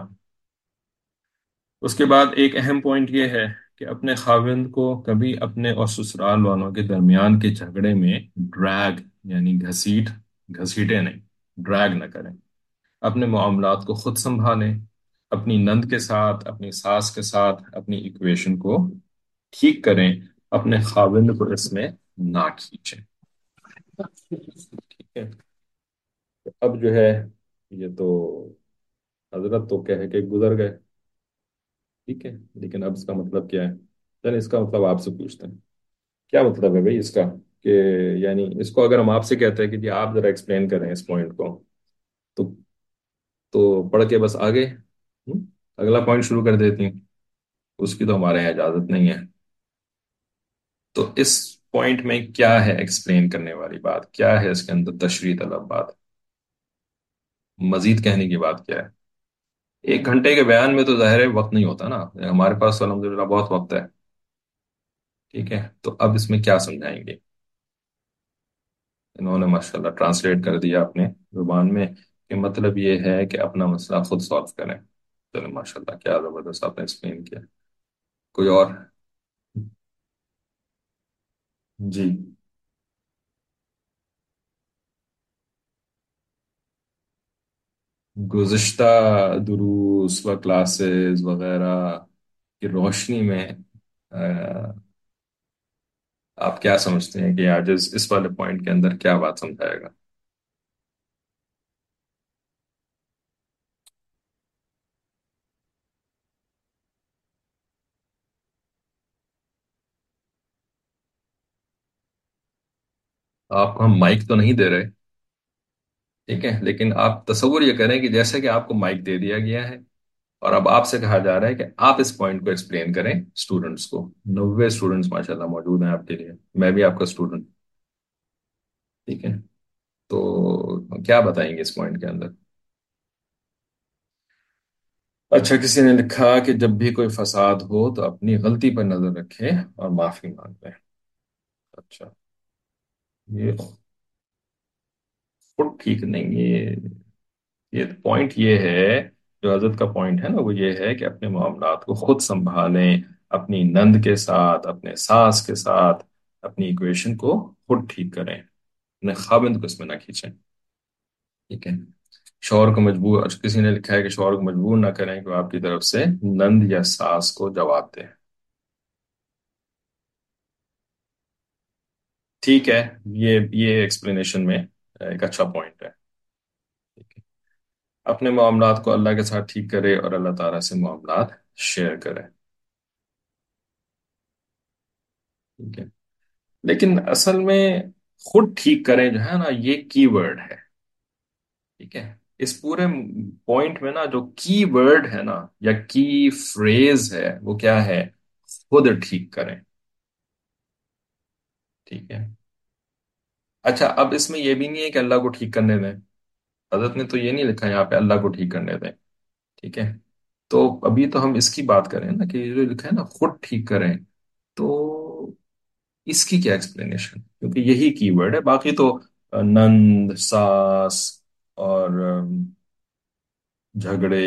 اس کے بعد ایک اہم پوائنٹ یہ ہے کہ اپنے خاوند کو کبھی اپنے اور سسرال والوں کے درمیان کے جھگڑے میں ڈریگ، یعنی گھسیٹ گھسیٹے نہیں، ڈریگ نہ کریں۔ اپنے معاملات کو خود سنبھالیں، اپنی نند کے ساتھ، اپنی ساس کے ساتھ اپنی ایکویشن کو ٹھیک کریں، اپنے خاوند کو اس میں نہ کھینچیں۔ ٹھیک ہے، اب جو ہے یہ تو حضرت تو کہہ کے گزر گئے، ٹھیک ہے، لیکن اب اس کا مطلب کیا ہے؟ چلیں اس کا مطلب آپ سے پوچھتے ہیں، کیا مطلب ہے بھائی اس کا؟ کہ یعنی اس کو اگر ہم آپ سے کہتے ہیں کہ جی آپ ذرا ایکسپلین کریں اس پوائنٹ کو، تو تو پڑھ کے بس آگے ہم، اگلا پوائنٹ شروع کر دیتی ہیں، اس کی تو ہمارے یہاں اجازت نہیں ہے۔ تو اس پوائنٹ میں کیا ہے ایکسپلین کرنے والی بات؟ کیا ہے اس کے اندر تشریح طلب بات؟ مزید کہنے کی بات کیا ہے؟ ایک گھنٹے کے بیان میں تو ظاہر ہے وقت نہیں ہوتا نا، ہمارے پاس تو الحمدللہ بہت وقت ہے، ٹھیک ہے، تو اب اس میں کیا سمجھائیں گے؟ انہوں نے ماشاءاللہ ٹرانسلیٹ کر دیا اپنے زبان میں کہ مطلب یہ ہے کہ اپنا مسئلہ خود سالو کریں۔ چلو ماشاءاللہ، کیا زبردست آپ نے ایکسپلین کیا۔ کوئی اور؟ جی، گزشتہ دروس و کلاسز وغیرہ کی روشنی میں آ، آپ کیا سمجھتے ہیں کہ آج اس اس والے پوائنٹ کے اندر کیا بات سمجھائے گا؟ آپ کو ہم مائک تو نہیں دے رہے، ٹھیک ہے، لیکن آپ تصور یہ کریں کہ جیسے کہ آپ کو مائک دے دیا گیا ہے، اور اب آپ سے کہا جا رہا ہے کہ آپ اس پوائنٹ کو ایکسپلین کریں اسٹوڈنٹس کو۔ نوے اسٹوڈنٹس ماشاءاللہ موجود ہیں آپ کے لیے، میں بھی آپ کا اسٹوڈنٹ، ٹھیک ہے، تو کیا بتائیں گے اس پوائنٹ کے اندر؟ اچھا، کسی نے لکھا کہ جب بھی کوئی فساد ہو تو اپنی غلطی پر نظر رکھے اور معافی مانگ لے۔ اچھا، یہ خود ٹھیک نہیں، یہ یہ پوائنٹ یہ ہے، جو حضرت کا پوائنٹ ہے نا وہ یہ ہے کہ اپنے معاملات کو خود سنبھالیں، اپنی نند کے ساتھ، اپنے ساس کے ساتھ اپنی ایکویشن کو خود ٹھیک کریں، اپنے خاوند کو اس میں نہ کھینچیں، ٹھیک ہے۔ شوہر کو مجبور، اچھا کسی نے لکھا ہے کہ شوہر کو مجبور نہ کریں کہ وہ آپ کی طرف سے نند یا ساس کو جواب دے۔ ٹھیک ہے، یہ یہ ایکسپلینیشن میں ایک اچھا پوائنٹ ہے، ٹھیک ہے۔ اپنے معاملات کو اللہ کے ساتھ ٹھیک کرے اور اللہ تعالیٰ سے معاملات شیئر کرے، ٹھیک ہے، لیکن اصل میں خود ٹھیک کریں جو ہے نا یہ کی ورڈ ہے، ٹھیک ہے، اس پورے پوائنٹ میں نا جو کی ورڈ ہے نا یا کی فریز ہے وہ کیا ہے؟ خود ٹھیک کریں، ٹھیک ہے۔ اچھا، اب اس میں یہ بھی نہیں ہے کہ اللہ کو ٹھیک کرنے دیں، حضرت نے تو یہ نہیں لکھا یہاں پہ اللہ کو ٹھیک کرنے دیں، ٹھیک ہے، تو ابھی تو ہم اس کی بات کریں نا کہ یہ جو لکھا ہے نا خود ٹھیک کریں، تو اس کی کیا ایکسپلینیشن؟ کیونکہ یہی کی ورڈ ہے، باقی تو آ، نند، ساس اور آم، جھگڑے.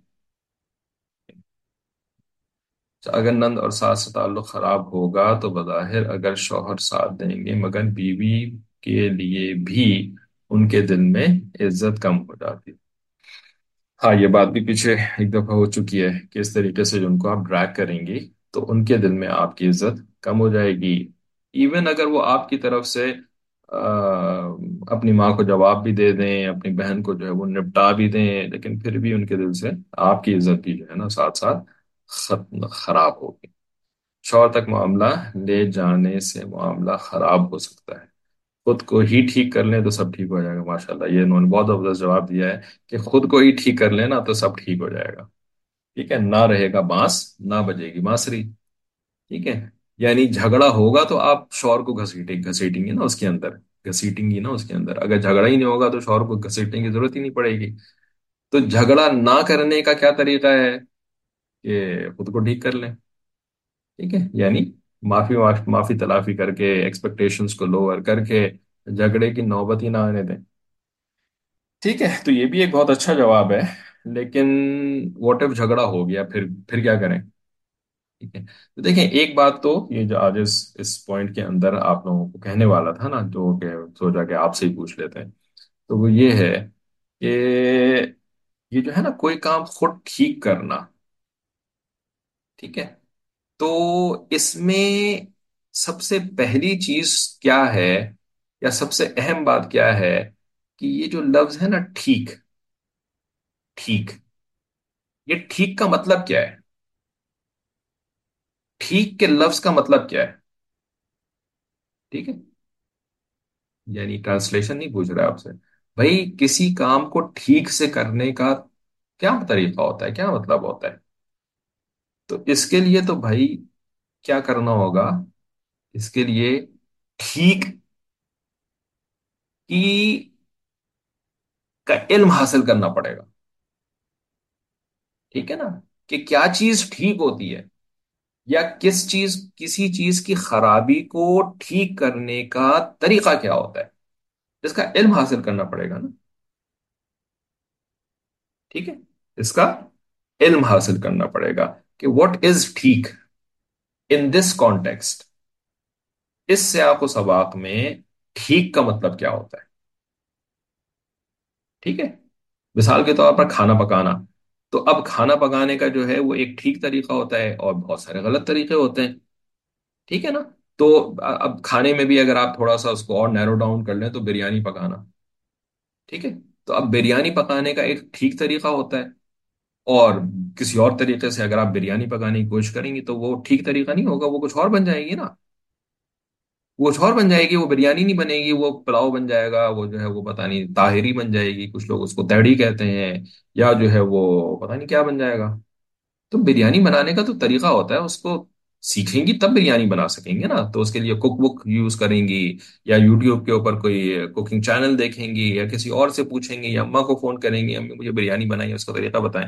اگر نند اور ساس سے تعلق خراب ہوگا تو بظاہر اگر شوہر ساتھ دیں گے مگر بیوی کے لیے بھی ان کے دل میں عزت کم ہو جاتی. ہاں، یہ بات بھی پیچھے ایک دفعہ ہو چکی ہے کہ اس طریقے سے ان کو آپ ڈریگ کریں گی تو ان کے دل میں آپ کی عزت کم ہو جائے گی. ایون اگر وہ آپ کی طرف سے آ، اپنی ماں کو جواب بھی دے دیں، اپنی بہن کو جو ہے وہ نپٹا بھی دیں، لیکن پھر بھی ان کے دل سے آپ کی عزت بھی جو ہے نا ساتھ ساتھ ختم خراب ہوگی. شوہر تک معاملہ لے جانے سے معاملہ خراب ہو سکتا ہے. خود کو ہی ٹھیک کر لیں تو سب ٹھیک ہو جائے گا. ماشاء اللہ، یہ انہوں نے بہت زبردست جواب دیا ہے کہ خود کو ہی ٹھیک کر لینا تو سب ٹھیک ہو جائے گا. ٹھیک ہے، نہ رہے گا بانس نہ بجے گی بانسری. ٹھیک ہے، یعنی جھگڑا ہوگا تو آپ شوہر کو گھسیٹیں گھسیٹیں گے نا اس کے اندر، گھسیٹیں گی نا اس کے اندر. اگر جھگڑا ہی نہیں ہوگا تو شوہر کو گھسیٹنے کی ضرورت ہی نہیں پڑے گی. تو جھگڑا نہ کرنے کا کیا طریقہ ہے کہ خود کو ٹھیک کر لیں. ٹھیک ہے، یعنی معافی معافی تلافی کر کے ایکسپیکٹیشنز کو لوور کر کے جھگڑے کی نوبت ہی نہ آنے دیں. ٹھیک ہے، تو یہ بھی ایک بہت اچھا جواب ہے. لیکن واٹ ایف جھگڑا ہو گیا، پھر پھر کیا کریں؟ ٹھیک ہے، تو دیکھیں ایک بات تو یہ جو آج اس اس پوائنٹ کے اندر آپ لوگوں کو کہنے والا تھا نا، جو کہ سوچا کہ آپ سے ہی پوچھ لیتے ہیں، تو وہ یہ ہے کہ یہ جو ہے نا کوئی کام خود ٹھیک کرنا. ٹھیک ہے، تو اس میں سب سے پہلی چیز کیا ہے، یا سب سے اہم بات کیا ہے کہ یہ جو لفظ ہے نا ٹھیک، ٹھیک، یہ ٹھیک کا مطلب کیا ہے؟ ٹھیک کے لفظ کا مطلب کیا ہے؟ ٹھیک ہے، یعنی ٹرانسلیشن نہیں پوچھ رہا آپ سے. بھائی کسی کام کو ٹھیک سے کرنے کا کیا طریقہ ہوتا ہے، کیا مطلب ہوتا ہے؟ تو اس کے لیے تو بھائی کیا کرنا ہوگا؟ اس کے لیے ٹھیک کی کا علم حاصل کرنا پڑے گا. ٹھیک ہے نا، کہ کیا چیز ٹھیک ہوتی ہے، یا کس چیز کسی چیز کی خرابی کو ٹھیک کرنے کا طریقہ کیا ہوتا ہے، اس کا علم حاصل کرنا پڑے گا نا. ٹھیک ہے، اس کا علم حاصل کرنا پڑے گا کہ واٹ از ٹھیک ان دس کانٹیکسٹ. اس سیاق و سباق میں ٹھیک کا مطلب کیا ہوتا ہے. ٹھیک ہے، مثال کے طور پر کھانا پکانا. تو اب کھانا پکانے کا جو ہے وہ ایک ٹھیک طریقہ ہوتا ہے اور بہت سارے غلط طریقے ہوتے ہیں. ٹھیک ہے نا، تو اب کھانے میں بھی اگر آپ تھوڑا سا اس کو اور نیرو ڈاؤن کر لیں تو بریانی پکانا. ٹھیک ہے، تو اب بریانی پکانے کا ایک ٹھیک طریقہ ہوتا ہے، اور کسی اور طریقے سے اگر آپ بریانی پکانے کی کوشش کریں گی تو وہ ٹھیک طریقہ نہیں ہوگا، وہ کچھ اور بن جائے گی نا. وہ کچھ اور بن جائے گی، وہ بریانی نہیں بنے گی، وہ پلاؤ بن جائے گا، وہ جو ہے وہ پتہ نہیں طاہری بن جائے گی، کچھ لوگ اس کو تہڑی کہتے ہیں، یا جو ہے وہ پتہ نہیں کیا بن جائے گا. تو بریانی بنانے کا تو طریقہ ہوتا ہے، اس کو سیکھیں گی تب بریانی بنا سکیں گے نا. تو اس کے لیے کوک بک یوز کریں گی، یا یوٹیوب کے اوپر کوئی کوکنگ چینل دیکھیں گی، یا کسی اور سے پوچھیں گی، یا اماں کو فون کریں گی، امی مجھے بریانی بنائی ہے اس کا طریقہ بتائیں.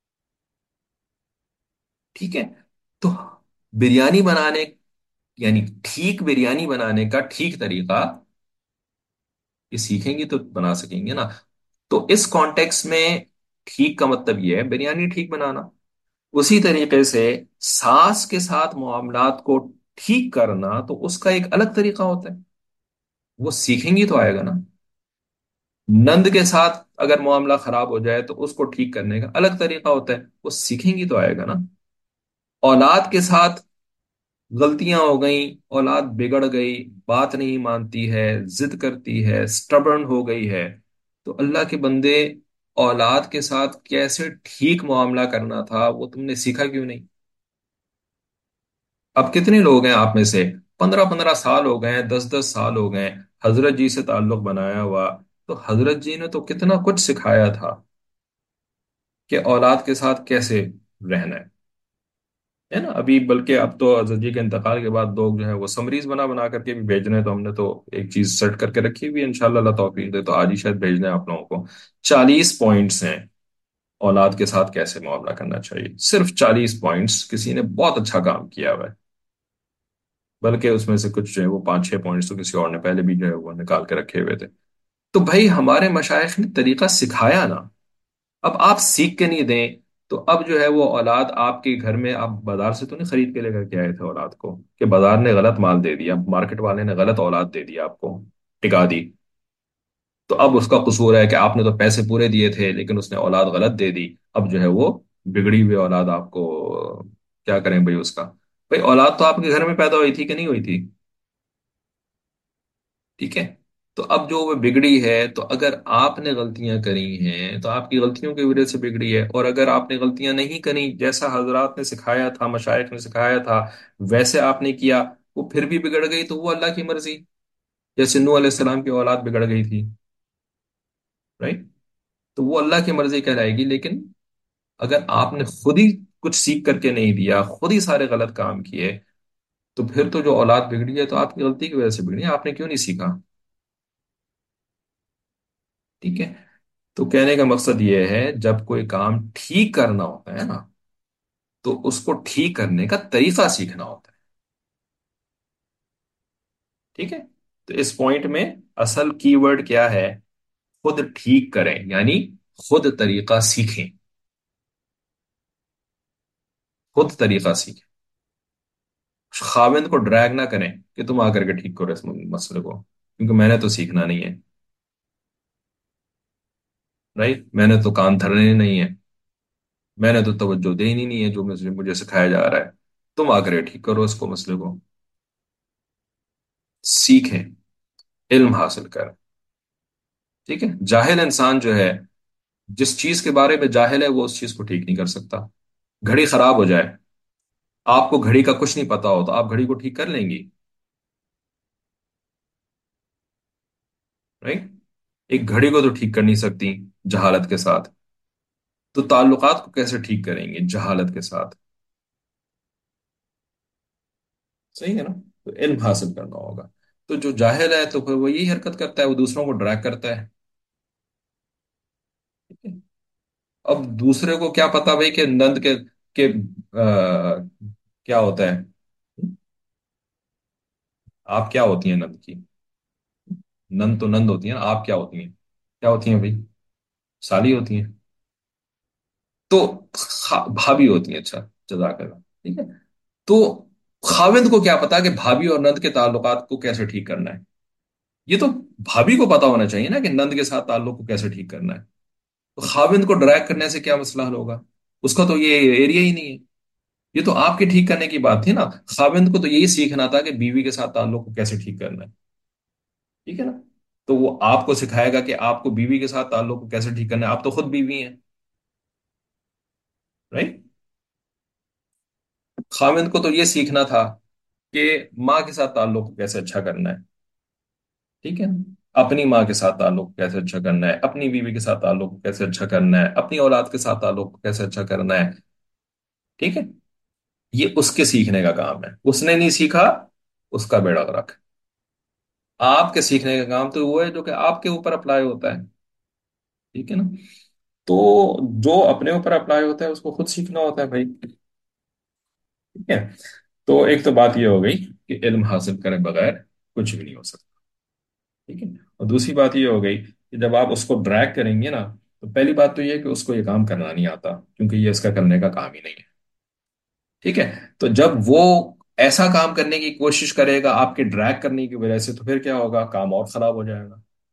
ٹھیک ہے، تو بریانی بنانے، یعنی ٹھیک بریانی بنانے کا ٹھیک طریقہ یہ سیکھیں گی تو بنا سکیں گے نا. تو اس کانٹیکس میں ٹھیک کا مطلب یہ ہے بریانی ٹھیک بنانا. اسی طریقے سے ساس کے ساتھ معاملات کو ٹھیک کرنا تو اس کا ایک الگ طریقہ ہوتا ہے، وہ سیکھیں گی تو آئے گا نا. نند کے ساتھ اگر معاملہ خراب ہو جائے تو اس کو ٹھیک کرنے کا الگ طریقہ ہوتا ہے، وہ سیکھیں گی تو آئے گا نا. اولاد کے ساتھ غلطیاں ہو گئیں، اولاد بگڑ گئی، بات نہیں مانتی ہے، ضد کرتی ہے، سٹبرن ہو گئی ہے، تو اللہ کے بندے اولاد کے ساتھ کیسے ٹھیک معاملہ کرنا تھا وہ تم نے سیکھا کیوں نہیں؟ اب کتنے لوگ ہیں آپ میں سے پندرہ پندرہ سال ہو گئے ہیں، دس دس سال ہو گئے ہیں حضرت جی سے تعلق بنایا ہوا، تو حضرت جی نے تو کتنا کچھ سکھایا تھا کہ اولاد کے ساتھ کیسے رہنا ہے ہے نا. ابھی بلکہ اب تو حضرت جی کے انتقال کے بعد لوگ جو ہے وہ سمریز بنا بنا کر کے بھی بھیج رہے ہیں. تو ہم نے تو ایک چیز سیٹ کر کے رکھی ہوئی ہے، انشاءاللہ اللہ توفیق دے تو آج ہی شاید بھیجنا ہے آپ لوگوں کو. چالیس پوائنٹس ہیں اولاد کے ساتھ کیسے معاملہ کرنا چاہیے، صرف چالیس پوائنٹس. کسی نے بہت اچھا کام کیا ہوا ہے. بلکہ اس میں سے کچھ جو ہے وہ پانچ چھ پوائنٹس تو کسی اور نے پہلے بھی جو ہے وہ نکال کے رکھے ہوئے تھے. تو بھائی ہمارے مشائخ نے طریقہ سکھایا نا. اب آپ سیکھ کے نہیں دیں تو اب جو ہے وہ اولاد آپ کے گھر میں، آپ بازار سے تو نہیں خرید کے لے کر کے آئے تھے اولاد کو کہ بازار نے غلط مال دے دیا، مارکیٹ والے نے غلط اولاد دے دیا آپ کو، ٹکا دی. تو اب اس کا قصور ہے کہ آپ نے تو پیسے پورے دیے تھے لیکن اس نے اولاد غلط دے دی. اب جو ہے وہ بگڑی ہوئی اولاد آپ کو کیا کریں بھائی اس کا. بھائی اولاد تو آپ کے گھر میں پیدا ہوئی تھی کہ نہیں ہوئی تھی؟ ٹھیک ہے. تو اب جو وہ بگڑی ہے، تو اگر آپ نے غلطیاں کری ہیں تو آپ کی غلطیوں کی وجہ سے بگڑی ہے، اور اگر آپ نے غلطیاں نہیں کری جیسا حضرات نے سکھایا تھا، مشائخ نے سکھایا تھا ویسے آپ نے کیا، وہ پھر بھی بگڑ گئی تو وہ اللہ کی مرضی. جیسے نوح علیہ السلام کی اولاد بگڑ گئی تھی، رائٹ؟ تو وہ اللہ کی مرضی کہلائے گی. لیکن اگر آپ نے خود ہی کچھ سیکھ کر کے نہیں دیا، خود ہی سارے غلط کام کیے، تو پھر تو جو اولاد بگڑی ہے تو آپ کی غلطی کی وجہ سے بگڑی ہے، آپ نے کیوں نہیں سیکھا؟ ٹھیک ہے. تو کہنے کا مقصد یہ ہے جب کوئی کام ٹھیک کرنا ہوتا ہے نا، تو اس کو ٹھیک کرنے کا طریقہ سیکھنا ہوتا ہے. ٹھیک ہے. تو اس پوائنٹ میں اصل کی ورڈ کیا ہے؟ خود ٹھیک کریں، یعنی خود طریقہ سیکھیں. خود طریقہ سیکھیں. خاوند کو ڈریگ نہ کریں کہ تم آ کر کے ٹھیک کرو اس مسئلے کو، کیونکہ میں نے تو سیکھنا نہیں ہے. رائٹ؟ میں نے تو کان دھرنے نہیں ہے، میں نے تو توجہ دینی نہیں ہے جو مجھے مجھے سکھایا جا رہا ہے. تم آ کر کے ٹھیک کرو اس کو، مسئلے کو. سیکھیں، علم حاصل کریں. ٹھیک ہے. جاہل انسان جو ہے، جس چیز کے بارے میں جاہل ہے وہ اس چیز کو ٹھیک نہیں کر سکتا. گھڑی خراب ہو جائے، آپ کو گھڑی کا کچھ نہیں پتا ہو تو آپ گھڑی کو ٹھیک کر لیں گی؟ رائٹ؟ ایک گھڑی کو تو ٹھیک کر نہیں سکتی جہالت کے ساتھ، تو تعلقات کو کیسے ٹھیک کریں گے جہالت کے ساتھ؟ صحیح ہے نا. تو علم حاصل کرنا ہوگا. تو جو جاہل ہے تو پھر وہ یہی حرکت کرتا ہے، وہ دوسروں کو ڈریگ کرتا ہے. ٹھیک ہے. اب دوسرے کو کیا پتا بھائی کہ نند کے کہ آ، کیا ہوتا ہے. آپ کیا ہوتی ہیں نند کی؟ نند تو نند ہوتی ہیں نا، آپ کیا ہوتی ہیں؟ کیا ہوتی ہیں بھائی؟ سالی ہوتی ہیں. تو خا- بھابھی ہوتی ہیں. اچھا، جزاک اللہ. ٹھیک ہے. تو خاوند کو کیا پتا کہ بھابھی اور نند کے تعلقات کو کیسے ٹھیک کرنا ہے؟ یہ تو بھابھی کو پتا ہونا چاہیے نا کہ نند کے ساتھ تعلق کو کیسے ٹھیک کرنا ہے. تو خاوند کو ڈریگ کرنے سے کیا مسئلہ حل ہوگا؟ اس کا تو یہ ایریا ہی نہیں ہے. یہ تو آپ کے ٹھیک کرنے کی بات تھی نا. خاوند کو تو یہی سیکھنا تھا کہ بیوی کے ساتھ تعلق کو کیسے ٹھیک کرنا ہے. ٹھیک ہے نا. تو وہ آپ کو سکھائے گا کہ آپ کو بیوی کے ساتھ تعلق کو کیسے ٹھیک کرنا ہے. آپ تو خود بیوی ہیں، رائٹ؟ خاوند کو تو یہ سیکھنا تھا کہ ماں کے ساتھ تعلق کو کیسے اچھا کرنا ہے. ٹھیک ہے. اپنی ماں کے ساتھ تعلق کو کیسے اچھا کرنا ہے، اپنی بیوی کے ساتھ تعلق کو کیسے اچھا کرنا ہے، اپنی اولاد کے ساتھ تعلق کو کیسے اچھا کرنا ہے. ٹھیک ہے. یہ اس کے سیکھنے کا کام ہے. اس نے نہیں سیکھا، اس کا بیڑا غرق. آپ کے سیکھنے کا کام تو وہ ہے جو کہ آپ کے اوپر اپلائی ہوتا ہے. ٹھیک ہے نا. تو جو اپنے اوپر اپلائی ہوتا ہے اس کو خود سیکھنا ہوتا ہے بھائی. ٹھیک ہے. تو ایک تو بات یہ ہو گئی کہ علم حاصل کرے بغیر کچھ بھی نہیں ہو سکتا. ٹھیک ہے. اور دوسری بات یہ ہو گئی کہ جب آپ اس کو ڈریگ کریں گے نا، تو پہلی بات تو یہ ہے کہ اس کو یہ کام کرنا نہیں آتا، کیونکہ یہ اس کا کرنے کا کام ہی نہیں ہے. ٹھیک ہے. تو جب وہ ایسا کام کرنے کی کوشش کرے گا آپ کے ڈریگ کرنے کی وجہ سے، تو پھر کیا ہوگا؟ کام اور خراب ہو جائے گا.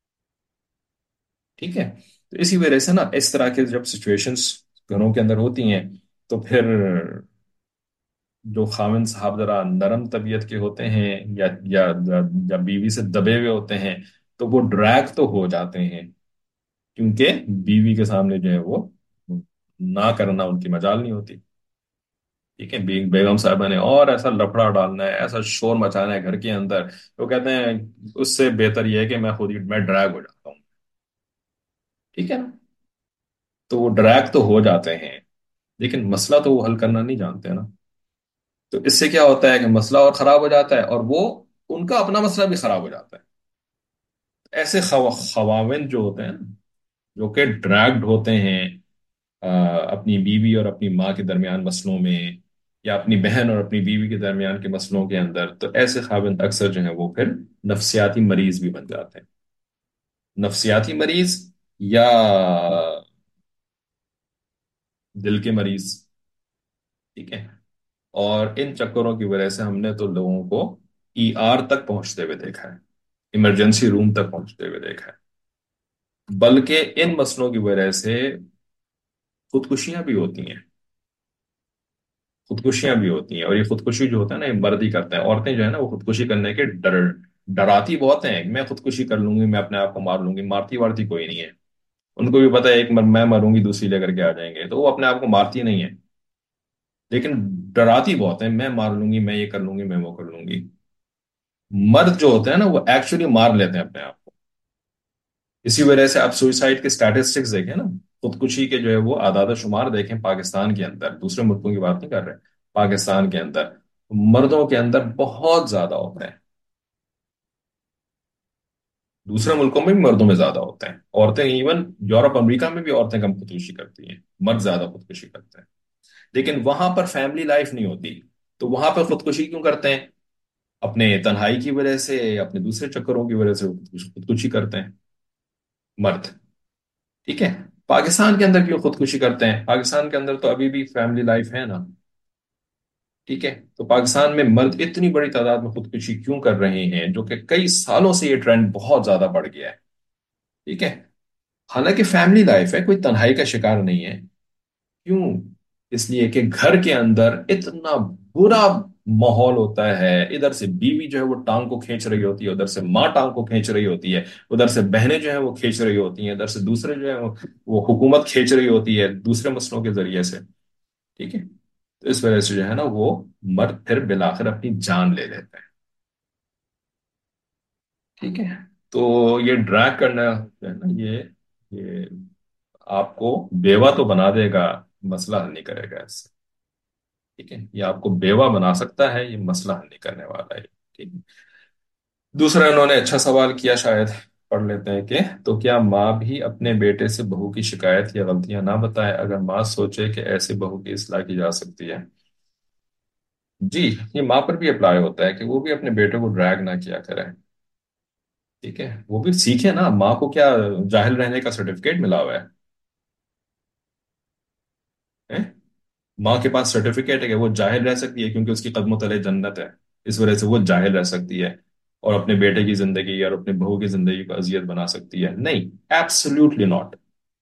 ٹھیک ہے. تو اسی وجہ سے نا اس طرح کے جب سچویشنز گھروں کے اندر ہوتی ہیں، تو پھر جو خاوند صاحب ذرا نرم طبیعت کے ہوتے ہیں، یا یا یا بیوی سے دبے ہوئے ہوتے ہیں، تو وہ ڈریگ تو ہو جاتے ہیں، کیونکہ بیوی کے سامنے جو ہے وہ نہ کرنا ان کی مجال نہیں ہوتی. ٹھیک ہے. بی- بیگم صاحبہ نے اور ایسا لفڑا ڈالنا ہے، ایسا شور مچانا ہے گھر کے اندر، تو کہتے ہیں اس سے بہتر یہ ہے کہ میں خود ہی میں ڈریگ ہو جاتا ہوں. ٹھیک ہے نا. تو وہ ڈریگ تو ہو جاتے ہیں، لیکن مسئلہ تو وہ حل کرنا نہیں جانتے نا. تو اس سے کیا ہوتا ہے کہ مسئلہ اور خراب ہو جاتا ہے، اور وہ ان کا اپنا مسئلہ بھی خراب ہو جاتا ہے. ایسے خوا- خواوند جو ہوتے ہیں نا، جو کہ ڈریگڈ ہوتے ہیں آ، اپنی بیوی اور اپنی ماں کے درمیان مسئلوں میں، یا اپنی بہن اور اپنی بیوی کے درمیان کے مسئلوں کے اندر، تو ایسے خاوند اکثر جو ہیں وہ پھر نفسیاتی مریض بھی بن جاتے ہیں، نفسیاتی مریض یا دل کے مریض، ٹھیک ہے؟ اور ان چکروں کی وجہ سے ہم نے تو لوگوں کو ای آر تک پہنچتے ہوئے دیکھا ہے، ایمرجنسی روم تک پہنچتے ہوئے دیکھا ہے، بلکہ ان مسئلوں کی وجہ سے خودکشیاں بھی ہوتی ہیں، خودکشیاں بھی ہوتی ہیں، اور یہ خودکشی جو ہوتا ہے نا، یہ مرد ہی کرتے ہیں، عورتیں جو ہے نا وہ خودکشی کرنے کے ڈر ڈراتی بہت ہیں، میں خودکشی کر لوں گی، میں اپنے آپ کو مار لوں گی، مارتی وارتی کوئی نہیں ہے، ان کو بھی پتا ہے ایک مر میں مروں گی دوسری لے کر کے آ جائیں گے، تو وہ اپنے آپ کو مارتی نہیں ہے، لیکن ڈراتی بہت ہیں، میں مار لوں گی، میں یہ کر لوں گی، میں وہ کر لوں گی۔ مرد جو ہوتے ہیں نا وہ ایکچولی مار لیتے ہیں اپنے آپ کو، اسی وجہ سے آپ سوئسائڈ کے سٹیٹسٹکس دیکھیں نا، خودکشی کے جو ہے وہ اعداد و شمار دیکھیں پاکستان کے اندر، دوسرے ملکوں کی بات نہیں کر رہے، پاکستان کے اندر مردوں کے اندر بہت زیادہ ہوتے ہیں، دوسرے ملکوں میں بھی مردوں میں زیادہ ہوتے ہیں، عورتیں ایون یورپ امریکہ میں بھی عورتیں کم خودکشی کرتی ہیں، مرد زیادہ خودکشی کرتے ہیں، لیکن وہاں پر فیملی لائف نہیں ہوتی، تو وہاں پر خودکشی کیوں کرتے ہیں؟ اپنے تنہائی کی وجہ سے، اپنے دوسرے چکروں کی وجہ سے خودکشی کرتے ہیں مرد، ٹھیک ہے؟ پاکستان کے اندر کیوں خودکشی کرتے ہیں؟ پاکستان کے اندر تو ابھی بھی فیملی لائف ہے نا، ٹھیک ہے؟ تو پاکستان میں مرد اتنی بڑی تعداد میں خودکشی کیوں کر رہے ہیں، جو کہ کئی سالوں سے یہ ٹرینڈ بہت زیادہ بڑھ گیا ہے، ٹھیک ہے؟ حالانکہ فیملی لائف ہے، کوئی تنہائی کا شکار نہیں ہے، کیوں؟ اس لیے کہ گھر کے اندر اتنا برا ماحول ہوتا ہے، ادھر سے بیوی جو ہے وہ ٹانگ کو کھینچ رہی ہوتی ہے، ادھر سے ماں ٹانگ کو کھینچ رہی ہوتی ہے، ادھر سے بہنیں جو ہیں وہ کھینچ رہی ہوتی ہیں، ادھر سے دوسرے جو ہیں وہ وہ حکومت کھینچ رہی ہوتی ہے دوسرے مسئلوں کے ذریعے سے، ٹھیک ہے؟ تو اس وجہ سے جو ہے نا وہ مرد پھر بالآخر اپنی جان لے لیتے ہیں، ٹھیک ہے؟ تو یہ ڈریگ کرنا جو ہے نا، یہ یہ آپ کو بیوہ تو بنا دے گا، مسئلہ حل نہیں کرے گا اس سے، ٹھیک ہے؟ یہ آپ کو بیوہ بنا سکتا ہے، یہ مسئلہ حل نہیں کرنے والا ہے، ٹھیک ہے؟ دوسرا انہوں نے اچھا سوال کیا، شاید پڑھ لیتے ہیں کہ تو کیا ماں بھی اپنے بیٹے سے بہو کی شکایت یا غلطیاں نہ بتائے اگر ماں سوچے کہ ایسے بہو کی اصلاح کی جا سکتی ہے؟ جی، یہ ماں پر بھی اپلائی ہوتا ہے کہ وہ بھی اپنے بیٹے کو ڈریگ نہ کیا کرے، ٹھیک ہے؟ وہ بھی سیکھے نا، ماں کو کیا جاہل رہنے کا سرٹیفکیٹ ملا ہوا ہے؟ ماں کے پاس سرٹیفکیٹ ہے کہ وہ جاہل رہ سکتی ہے کیونکہ اس کی قدموں تلے جنت ہے، اس وجہ سے وہ جاہل رہ سکتی ہے اور اپنے بیٹے کی زندگی اور اپنے بہو کی زندگی کو اذیت بنا سکتی ہے؟ نہیں، ایبسلیوٹلی ناٹ۔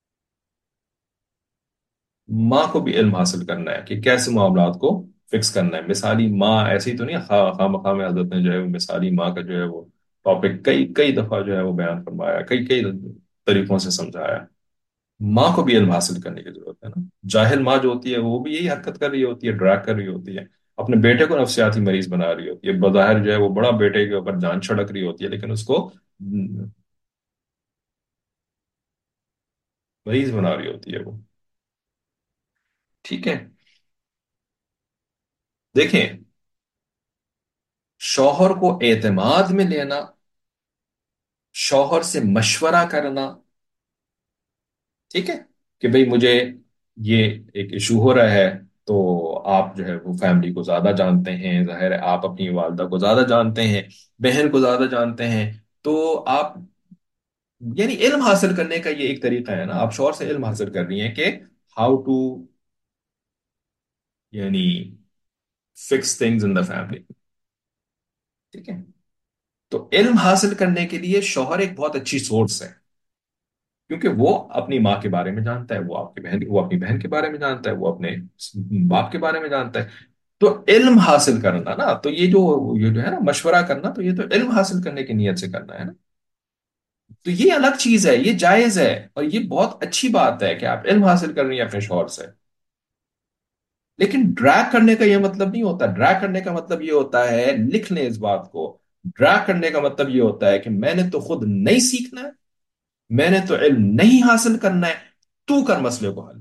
ماں کو بھی علم حاصل کرنا ہے کہ کیسے معاملات کو فکس کرنا ہے، مثالی ماں ایسی تو نہیں، خواہ خواہ مقام حضرت نے جو ہے وہ مثالی ماں کا جو ہے وہ ٹاپک کئی کئی دفعہ جو ہے وہ بیان فرمایا، کئی کئی طریقوں سے سمجھایا، ماں کو بھی علم حاصل کرنے کی ضرورت ہے نا، جاہل ماں جو ہوتی ہے وہ بھی یہی حرکت کر رہی ہوتی ہے، ڈریگ کر رہی ہوتی ہے، اپنے بیٹے کو نفسیاتی مریض بنا رہی ہوتی ہے، بظاہر جو ہے وہ بڑا بیٹے کے اوپر جان چھڑک رہی ہوتی ہے، لیکن اس کو م، مریض بنا رہی ہوتی ہے وہ، ٹھیک ہے؟ دیکھیں، شوہر کو اعتماد میں لینا، شوہر سے مشورہ کرنا، ٹھیک ہے، کہ بھئی مجھے یہ ایک ایشو ہو رہا ہے، تو آپ جو ہے وہ فیملی کو زیادہ جانتے ہیں، ظاہر ہے آپ اپنی والدہ کو زیادہ جانتے ہیں، بہن کو زیادہ جانتے ہیں، تو آپ یعنی علم حاصل کرنے کا یہ ایک طریقہ ہے نا، آپ شوہر سے علم حاصل کر رہی ہیں کہ ہاؤ ٹو یعنی fix things in the family, ٹھیک ہے؟ تو علم حاصل کرنے کے لیے شوہر ایک بہت اچھی سورس ہے، کیونکہ وہ اپنی ماں کے بارے میں جانتا ہے، وہ آپ کی بہن وہ اپنی بہن کے بارے میں جانتا ہے، وہ اپنے باپ کے بارے میں جانتا ہے، تو علم حاصل کرنا نا، تو یہ جو یہ جو ہے نا مشورہ کرنا، تو یہ تو علم حاصل کرنے کی نیت سے کرنا ہے نا، تو یہ الگ چیز ہے، یہ جائز ہے، اور یہ بہت اچھی بات ہے کہ آپ علم حاصل کر رہی ہیں اپنے شوہر سے، لیکن ڈریگ کرنے کا یہ مطلب نہیں ہوتا، ڈریگ کرنے کا مطلب یہ ہوتا ہے، لکھ لیں اس بات کو، ڈریگ کرنے کا مطلب یہ ہوتا ہے کہ میں نے تو خود نہیں سیکھنا ہے، میں نے تو علم نہیں حاصل کرنا ہے، تو کر مسئلے کو حل،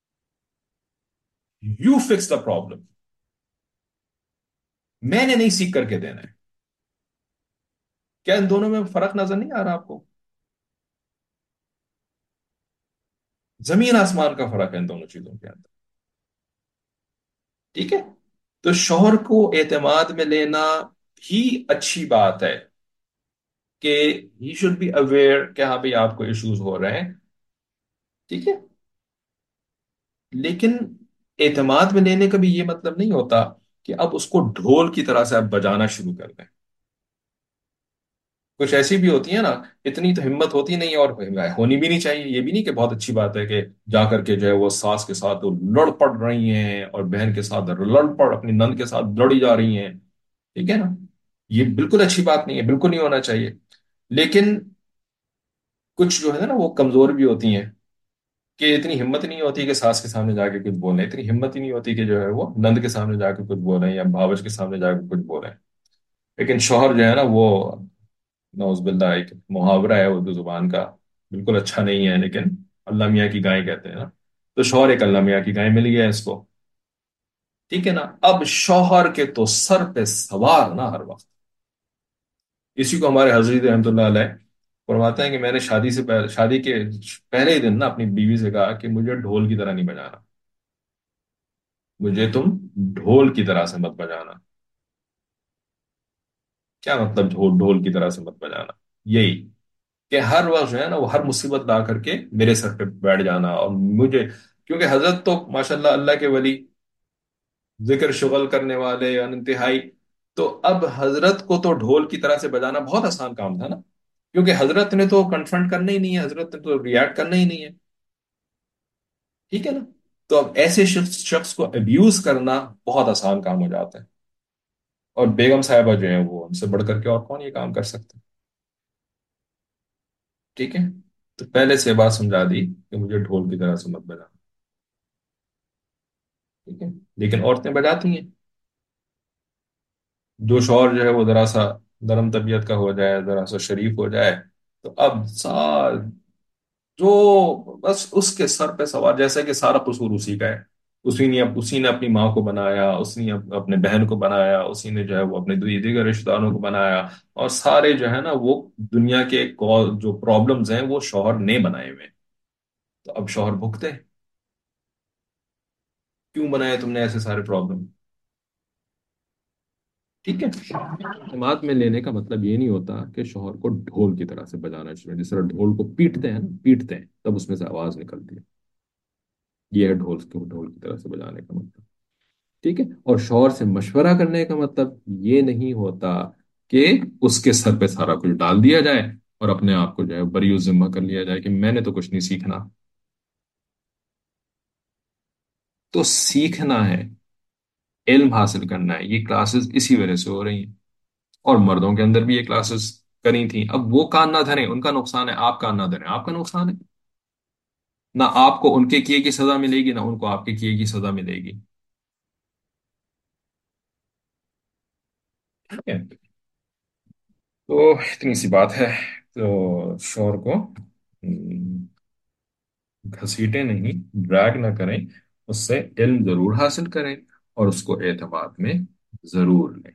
یو فکس دا پرابلم، میں نے نہیں سیکھ کر کے دینا ہے۔ کیا ان دونوں میں فرق نظر نہیں آ رہا آپ کو؟ زمین آسمان کا فرق ہے ان دونوں چیزوں کے اندر، ٹھیک ہے؟ تو شوہر کو اعتماد میں لینا بھی اچھی بات ہے کہ ہی شوڈ بی اویئر کہ ہاں بھئی آپ کو ایشوز ہو رہے ہیں. ٹھیک ہے. لیکن اعتماد میں لینے کا بھی یہ مطلب نہیں ہوتا کہ اب اس کو ڈھول کی طرح سے آپ بجانا شروع کر دیں. کچھ ایسی بھی ہوتی ہیں نا. اتنی تو ہمت ہوتی نہیں ہے، اور ہونی بھی نہیں چاہیے. یہ بھی نہیں کہ بہت اچھی بات ہے کہ جا کر کے جو ہے وہ ساس کے ساتھ وہ لڑ پڑ رہی ہیں اور بہن کے ساتھ لڑ پڑ اپنی نند کے ساتھ لڑی جا رہی ہیں. ٹھیک ہے نا. یہ بالکل اچھی بات نہیں ہے، بالکل نہیں ہونا چاہیے. لیکن کچھ جو ہے نا وہ کمزور بھی ہوتی ہیں کہ اتنی ہمت نہیں ہوتی کہ ساس کے سامنے جا کے کچھ بولیں، اتنی ہمت ہی نہیں ہوتی کہ جو ہے وہ نند کے سامنے جا کے کچھ بولیں یا بھاوج کے سامنے جا کے کچھ بولیں. لیکن شوہر جو ہے نا وہ نعوذ باللہ ایک محاورہ ہے اردو زبان کا، بالکل اچھا نہیں ہے، لیکن اللہ میاں کی گائے کہتے ہیں نا. تو شوہر ایک اللہ میاں کی گائے مل گیا ہے اس کو. ٹھیک ہے نا. اب شوہر کے تو سر پہ سوار نا ہر وقت. اسی کو ہمارے حضرت رحمۃ اللہ علیہ فرماتے ہیں کہ میں نے شادی سے پہلے، شادی کے پہلے ہی دن نا اپنی بیوی سے کہا کہ مجھے ڈھول کی طرح نہیں بجانا. مجھے تم ڈھول کی طرح سے مت بجانا. کیا مطلب ڈھول ڈھول کی طرح سے مت بجانا؟ یہی کہ ہر وقت جو ہے نا وہ ہر مصیبت لا کر کے میرے سر پہ بیٹھ جانا. اور مجھے، کیونکہ حضرت تو ماشاء اللہ اللہ کے ولی، ذکر شغل کرنے والے انتہائی. تو اب حضرت کو تو ڈھول کی طرح سے بجانا بہت آسان کام تھا نا. کیونکہ حضرت نے تو کنفرنٹ کرنا ہی نہیں ہے، حضرت نے تو ریاکٹ کرنا ہی نہیں ہے. ٹھیک ہے نا. تو اب ایسے شخص شخص کو ابیوز کرنا بہت آسان کام ہو جاتا ہے. اور بیگم صاحبہ جو ہیں وہ ان سے بڑھ کر کے اور کون یہ کام کر سکتے ہیں. ٹھیک ہے. تو پہلے سے بات سمجھا دی کہ مجھے ڈھول کی طرح سے مت بجانا. ٹھیک ہے. لیکن عورتیں بجاتی ہیں. جو شوہر جو ہے وہ ذرا سا نرم طبیعت کا ہو جائے، ذرا سا شریف ہو جائے، تو اب سار جو بس اس کے سر پہ سوار، جیسا کہ سارا قصور اسی کا ہے. اسی نے اسی نے اپنی ماں کو بنایا، اسی نے اپنے بہن کو بنایا، اسی نے جو ہے وہ اپنے دیگر رشتہ داروں کو بنایا. اور سارے جو ہے نا وہ دنیا کے جو پرابلمز ہیں وہ شوہر نے بنائے ہوئے ہیں. تو اب شوہر بھگتے ہیں. کیوں بنایا تم نے ایسے سارے پرابلم؟ ٹھیک ہے. اعتماد میں لینے کا مطلب یہ نہیں ہوتا کہ شوہر کو ڈھول کی طرح سے بجانا چاہیے. جس طرح ڈھول کو پیٹتے ہیں نا، پیٹتے ہیں تب اس میں سے آواز نکلتی ہے. یہ ہے ڈھول کو ڈھول کی طرح سے بجانے کا مطلب. ٹھیک ہے. اور شوہر سے مشورہ کرنے کا مطلب یہ نہیں ہوتا کہ اس کے سر پہ سارا کچھ ڈال دیا جائے اور اپنے آپ کو جو ہے بری ذمہ کر لیا جائے کہ میں نے تو کچھ نہیں سیکھنا. تو سیکھنا ہے، علم حاصل کرنا ہے. یہ کلاسز اسی وجہ سے ہو رہی ہیں. اور مردوں کے اندر بھی یہ کلاسز کری تھیں. اب وہ کان نہ دھریں، ان کا نقصان ہے. آپ کان نہ دھریں، آپ کا نقصان ہے. نہ آپ کو ان کے کیے کی سزا ملے گی، نہ ان کو آپ کے کیے کی سزا ملے گی. ٹھیک ہے. تو اتنی سی بات ہے. تو شور کو ہم، گھسیٹیں نہیں، ڈریگ نہ کریں. اس سے علم ضرور حاصل کریں اور اس کو اعتماد میں ضرور لیں.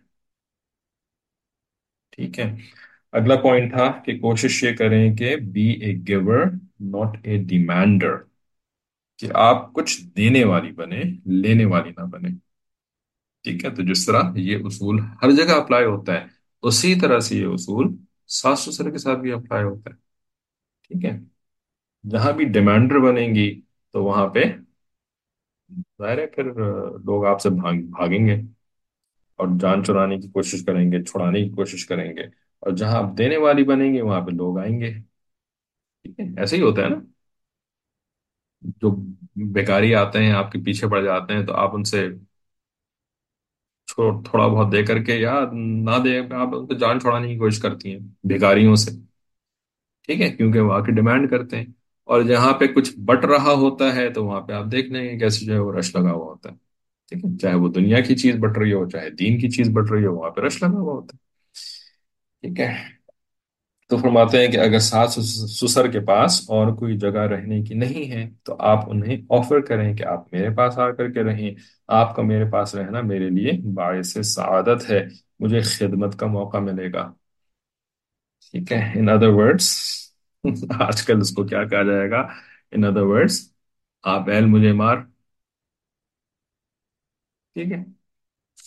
ٹھیک ہے. اگلا پوائنٹ تھا کہ کوشش یہ کریں کہ be a giver not a demander. کہ آپ کچھ دینے والی بنے، لینے والی نہ بنے. ٹھیک ہے. تو جس طرح یہ اصول ہر جگہ اپلائی ہوتا ہے، اسی طرح سے یہ اصول ساس سسر کے ساتھ بھی اپلائی ہوتا ہے. ٹھیک ہے. جہاں بھی ڈیمانڈر بنیں گی تو وہاں پہ ظاہر ہے پھر لوگ آپ سے بھاگ بھاگیں گے اور جان چرانے کی کوشش کریں گے، چھڑانے کی کوشش کریں گے. اور جہاں آپ دینے والی بنیں گے وہاں پہ لوگ آئیں گے. ٹھیک ہے. ایسے ہی ہوتا ہے نا. جو بیکاری آتے ہیں آپ کے پیچھے پڑ جاتے ہیں تو آپ ان سے چھو- تھوڑا بہت دے کر کے یا نہ دے، آپ ان کو جان چھوڑانے کی کوشش کرتی ہیں بھیکاریوں سے. ٹھیک ہے. کیونکہ وہ آ کے ڈیمانڈ کرتے ہیں. اور جہاں پہ کچھ بٹ رہا ہوتا ہے تو وہاں پہ آپ دیکھ لیں گے کیسے جو ہے وہ رش لگا ہوا ہوتا ہے. ٹھیک ہے. چاہے وہ دنیا کی چیز بٹ رہی ہو، چاہے دین کی چیز بٹ رہی ہو، وہاں پہ رش لگا ہوا ہوتا ہے. ٹھیک ہے. تو فرماتے ہیں کہ اگر ساس سسر کے پاس اور کوئی جگہ رہنے کی نہیں ہے تو آپ انہیں آفر کریں کہ آپ میرے پاس آ کر کے رہیں. آپ کا میرے پاس رہنا میرے لیے باعث سعادت ہے. مجھے خدمت کا موقع ملے گا. ٹھیک ہے. ان ادر ورڈس آج کل اس کو کیا کہا جائے گا؟ ان ادر ورڈس، آپ ایل مجھے مار. ٹھیک ہے.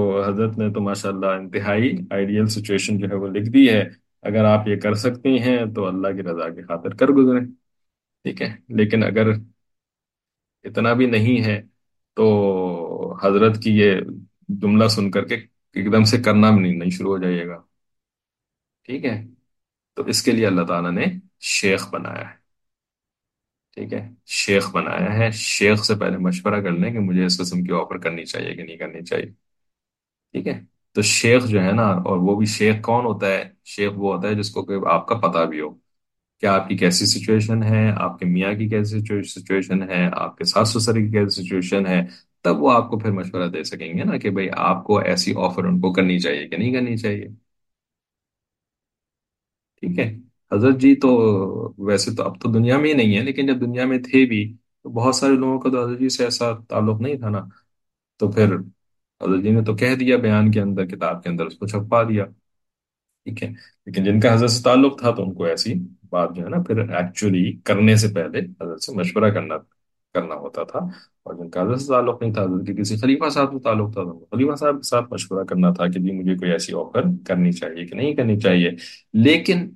حضرت نے تو ماشاءاللہ انتہائی آئیڈیل سچویشن جو ہے وہ لکھ دی ہے. اگر آپ یہ کر سکتی ہیں تو اللہ کی رضا کی خاطر کر گزریں. ٹھیک ہے. لیکن اگر اتنا بھی نہیں ہے تو حضرت کی یہ جملہ سن کر کے ایک دم سے کرنا بھی نہیں نہیں شروع ہو جائیے گا. ٹھیک ہے. تو اس کے لیے اللہ تعالیٰ نے شیخ بنایا ہے. ٹھیک ہے. شیخ بنایا ہے. شیخ سے پہلے مشورہ کر لیں کہ مجھے اس قسم کی آفر کرنی چاہیے کہ نہیں کرنی چاہیے. ٹھیک ہے. تو شیخ جو ہے نا، اور وہ بھی شیخ کون ہوتا ہے؟ شیخ وہ ہوتا ہے جس کو کہ آپ کا پتہ بھی ہو کہ آپ کی کیسی سچویشن ہے، آپ کے میاں کی کیسی سچویشن ہے، آپ کے ساس سسر کی کیسی سچویشن ہے. تب وہ آپ کو پھر مشورہ دے سکیں گے نا کہ بھئی آپ کو ایسی آفر ان کو کرنی چاہیے کہ نہیں کرنی چاہیے. ٹھیک ہے. حضرت جی تو ویسے تو اب تو دنیا میں ہی نہیں ہے، لیکن جب دنیا میں تھے بھی تو بہت سارے لوگوں کا تو حضرت جی سے ایسا تعلق نہیں تھا نا. تو پھر حضرت جی نے تو کہہ دیا بیان کے اندر، کتاب کے اندر اس کو چھپا دیا. ٹھیک ہے. لیکن جن کا حضرت سے تعلق تھا تو ان کو ایسی بات جو ہے نا پھر ایکچولی کرنے سے پہلے حضرت سے مشورہ کرنا کرنا ہوتا تھا. اور جن کا حضرت سے تعلق نہیں تھا، حضرت کے کسی خلیفہ صاحب سے تعلق تھا، تو ان کو خلیفہ صاحب کے ساتھ مشورہ کرنا تھا کہ جی مجھے کوئی ایسی آفر کرنی چاہیے کہ نہیں کرنی چاہیے. لیکن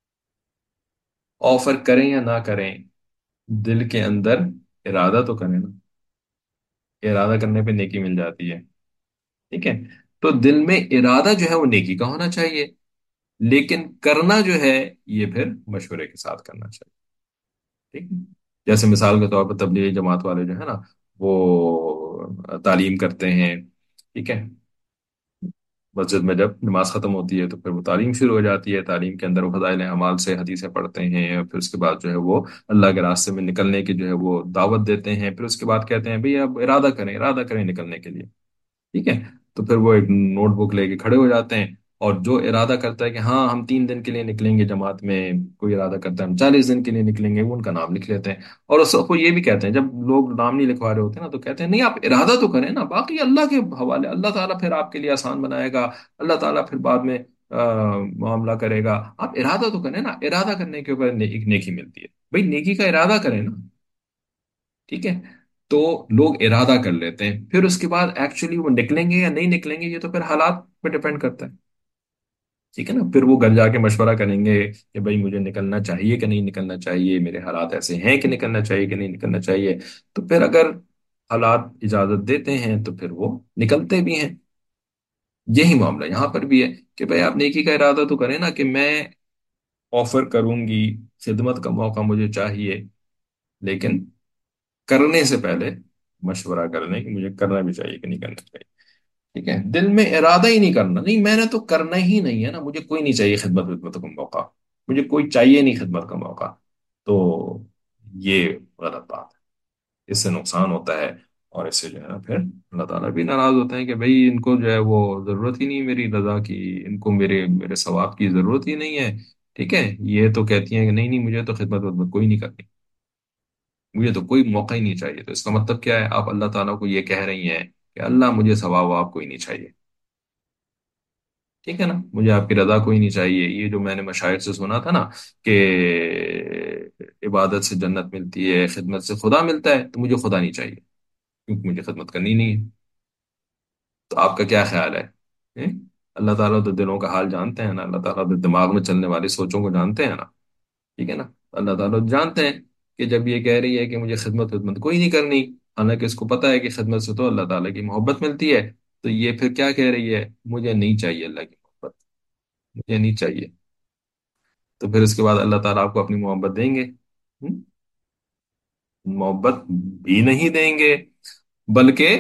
آفر کریں یا نہ کریں، دل کے اندر ارادہ تو کریں نا. ارادہ کرنے پہ نیکی مل جاتی ہے. ٹھیک ہے. تو دل میں ارادہ جو ہے وہ نیکی کا ہونا چاہیے، لیکن کرنا جو ہے یہ پھر مشورے کے ساتھ کرنا چاہیے. ٹھیک ہے. جیسے مثال کے طور پر تبلیغی جماعت والے جو ہے نا وہ تعلیم کرتے ہیں. ٹھیک ہے. مسجد میں جب نماز ختم ہوتی ہے تو پھر وہ تعلیم شروع ہو جاتی ہے. تعلیم کے اندر وہ فضائل اعمال سے حدیثیں پڑھتے ہیں، اور پھر اس کے بعد جو ہے وہ اللہ کے راستے میں نکلنے کی جو ہے وہ دعوت دیتے ہیں. پھر اس کے بعد کہتے ہیں بھئی اب ارادہ کریں، ارادہ کریں نکلنے کے لیے. ٹھیک ہے. تو پھر وہ ایک نوٹ بک لے کے کھڑے ہو جاتے ہیں، اور جو ارادہ کرتا ہے کہ ہاں ہم تین دن کے لیے نکلیں گے جماعت میں، کوئی ارادہ کرتا ہے ہم چالیس دن کے لیے نکلیں گے، وہ ان کا نام لکھ لیتے ہیں. اور اس کو یہ بھی کہتے ہیں جب لوگ نام نہیں لکھوا رہے ہوتے ہیں نا، تو کہتے ہیں نہیں آپ ارادہ تو کریں نا، باقی اللہ کے حوالے، اللہ تعالیٰ پھر آپ کے لیے آسان بنائے گا، اللہ تعالیٰ پھر بعد میں آ، معاملہ کرے گا. آپ ارادہ تو کریں نا. ارادہ کرنے کے اوپر نے- ایک نیکی ملتی ہے. بھائی نیکی کا ارادہ کریں نا. ٹھیک ہے. تو لوگ ارادہ کر لیتے ہیں، پھر اس کے بعد ایکچولی وہ نکلیں گے یا نہیں نکلیں گے یہ تو پھر حالات پہ ڈیپینڈ کرتا ہے. ٹھیک ہے نا. پھر وہ گھر جا کے مشورہ کریں گے کہ بھائی مجھے نکلنا چاہیے کہ نہیں نکلنا چاہیے، میرے حالات ایسے ہیں کہ نکلنا چاہیے کہ نہیں نکلنا چاہیے. تو پھر اگر حالات اجازت دیتے ہیں تو پھر وہ نکلتے بھی ہیں. یہی معاملہ یہاں پر بھی ہے کہ بھائی آپ نیکی کا ارادہ تو کریں نا کہ میں آفر کروں گی، خدمت کا موقع مجھے چاہیے، لیکن کرنے سے پہلے مشورہ کر لیں کہ مجھے کرنا بھی چاہیے کہ نہیں کرنا چاہیے. ٹھیک ہے. دل میں ارادہ ہی نہیں کرنا، نہیں میں نے تو کرنا ہی نہیں ہے نا، مجھے کوئی نہیں چاہیے خدمت خدمت کا موقع، مجھے کوئی چاہیے نہیں خدمت کا موقع. تو یہ غلط بات ہے. اس سے نقصان ہوتا ہے، اور اس سے جو ہے نا پھر اللہ تعالیٰ بھی ناراض ہوتے ہیں کہ بھئی ان کو جو ہے وہ ضرورت ہی نہیں میری رضا کی، ان کو میرے میرے ثواب کی ضرورت ہی نہیں ہے. ٹھیک ہے. یہ تو کہتی ہیں کہ نہیں نہیں مجھے تو خدمت خدمت کوئی نہیں کرنی، مجھے تو کوئی موقع ہی نہیں چاہیے. تو اس کا مطلب کیا ہے؟ آپ اللہ تعالیٰ کو یہ کہہ رہی ہیں کہ اللہ مجھے ثواب واب کوئی نہیں چاہیے. ٹھیک ہے نا. مجھے آپ کی رضا کوئی نہیں چاہیے. یہ جو میں نے مشاہد سے سنا تھا نا کہ عبادت سے جنت ملتی ہے، خدمت سے خدا ملتا ہے، تو مجھے خدا نہیں چاہیے کیونکہ مجھے خدمت کرنی نہیں ہے. تو آپ کا کیا خیال ہے؟ ہیں؟ اللہ تعالیٰ تو دلوں کا حال جانتے ہیں نا. اللہ تعالیٰ تو دماغ میں چلنے والی سوچوں کو جانتے ہیں نا. ٹھیک ہے نا. اللہ تعالیٰ جانتے ہیں کہ جب یہ کہہ رہی ہے کہ مجھے خدمت خدمت کوئی نہیں کرنی، حالانکہ اس کو پتہ ہے کہ خدمت سے تو اللہ تعالیٰ کی محبت ملتی ہے، تو یہ پھر کیا کہہ رہی ہے؟ مجھے نہیں چاہیے اللہ کی محبت، مجھے نہیں چاہیے. تو پھر اس کے بعد اللہ تعالیٰ آپ کو اپنی محبت دیں گے؟ ہم؟ محبت بھی نہیں دیں گے، بلکہ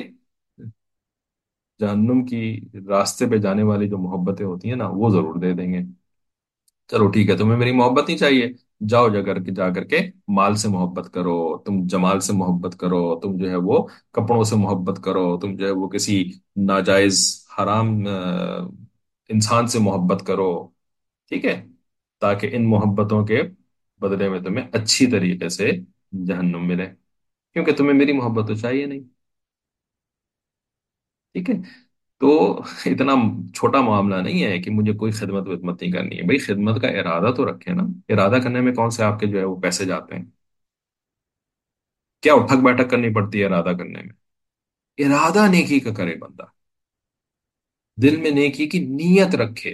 جہنم کی راستے پہ جانے والی جو محبتیں ہوتی ہیں نا وہ ضرور دے دیں گے. چلو ٹھیک ہے تمہیں میری محبت نہیں چاہیے، جاؤ جا کر کے جا کر کے مال سے محبت کرو، تم جمال سے محبت کرو، تم جو ہے وہ کپڑوں سے محبت کرو، تم جو ہے وہ کسی ناجائز حرام آ، انسان سے محبت کرو. ٹھیک ہے. تاکہ ان محبتوں کے بدلے میں تمہیں اچھی طریقے سے جہنم ملے، کیونکہ تمہیں میری محبت تو چاہیے نہیں. ٹھیک ہے. تو اتنا چھوٹا معاملہ نہیں ہے کہ مجھے کوئی خدمت ودمت نہیں کرنی ہے. بھائی خدمت کا ارادہ تو رکھے نا. ارادہ کرنے میں کون سے آپ کے جو ہے وہ پیسے جاتے ہیں؟ کیا اٹھک بیٹھک کرنی پڑتی ہے ارادہ کرنے میں؟ ارادہ نیکی کا کرے بندہ. دل میں نیکی کی نیت رکھے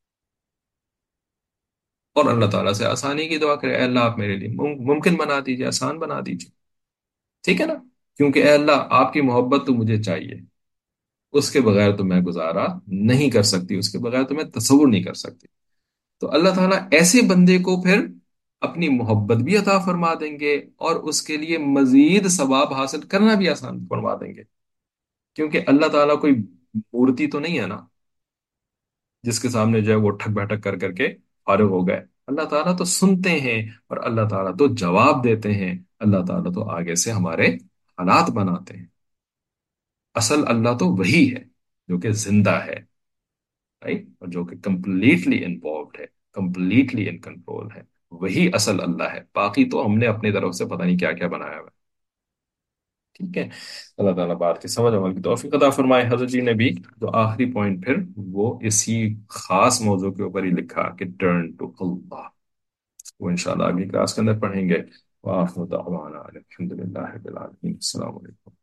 اور اللہ تعالیٰ سے آسانی کی دعا کرے، اے اللہ آپ میرے لیے مم- ممکن بنا دیجیے، آسان بنا دیجیے، ٹھیک ہے نا؟ کیونکہ اے اللہ آپ کی محبت تو مجھے چاہیے، اس کے بغیر تو میں گزارا نہیں کر سکتی، اس کے بغیر تو میں تصور نہیں کر سکتی۔ تو اللہ تعالیٰ ایسے بندے کو پھر اپنی محبت بھی عطا فرما دیں گے، اور اس کے لیے مزید ثواب حاصل کرنا بھی آسان فرما دیں گے، کیونکہ اللہ تعالیٰ کوئی مورتی تو نہیں ہے نا جس کے سامنے جو ہے وہ ٹھک بیٹھک کر کر کے فارغ ہو گئے۔ اللہ تعالیٰ تو سنتے ہیں، اور اللہ تعالیٰ تو جواب دیتے ہیں، اللہ تعالیٰ تو آگے سے ہمارے حالات بناتے ہیں۔ اصل اللہ تو وہی ہے جو کہ زندہ ہے، right؟ اور جو کہ کمپلیٹلی انوالوڈ ہے، کمپلیٹلی ان کنٹرول ہے، وہی اصل اللہ ہے۔ باقی تو ہم نے اپنی طرف سے پتہ نہیں کیا کیا بنایا ہوا ہے، ٹھیک ہے؟ اللہ تعالیٰ بات کی سمجھ عمل کی توفیق عطا فرمائے۔ حضرت جی نے بھی جو آخری پوائنٹ پھر وہ اسی خاص موضوع کے اوپر ہی لکھا کہ ٹرن ٹو اللہ، وہ انشاءاللہ اگلی کلاس کے اندر پڑھیں گے۔ وآخر دعوانا الحمد للہ رب العالمین۔ السلام علیکم۔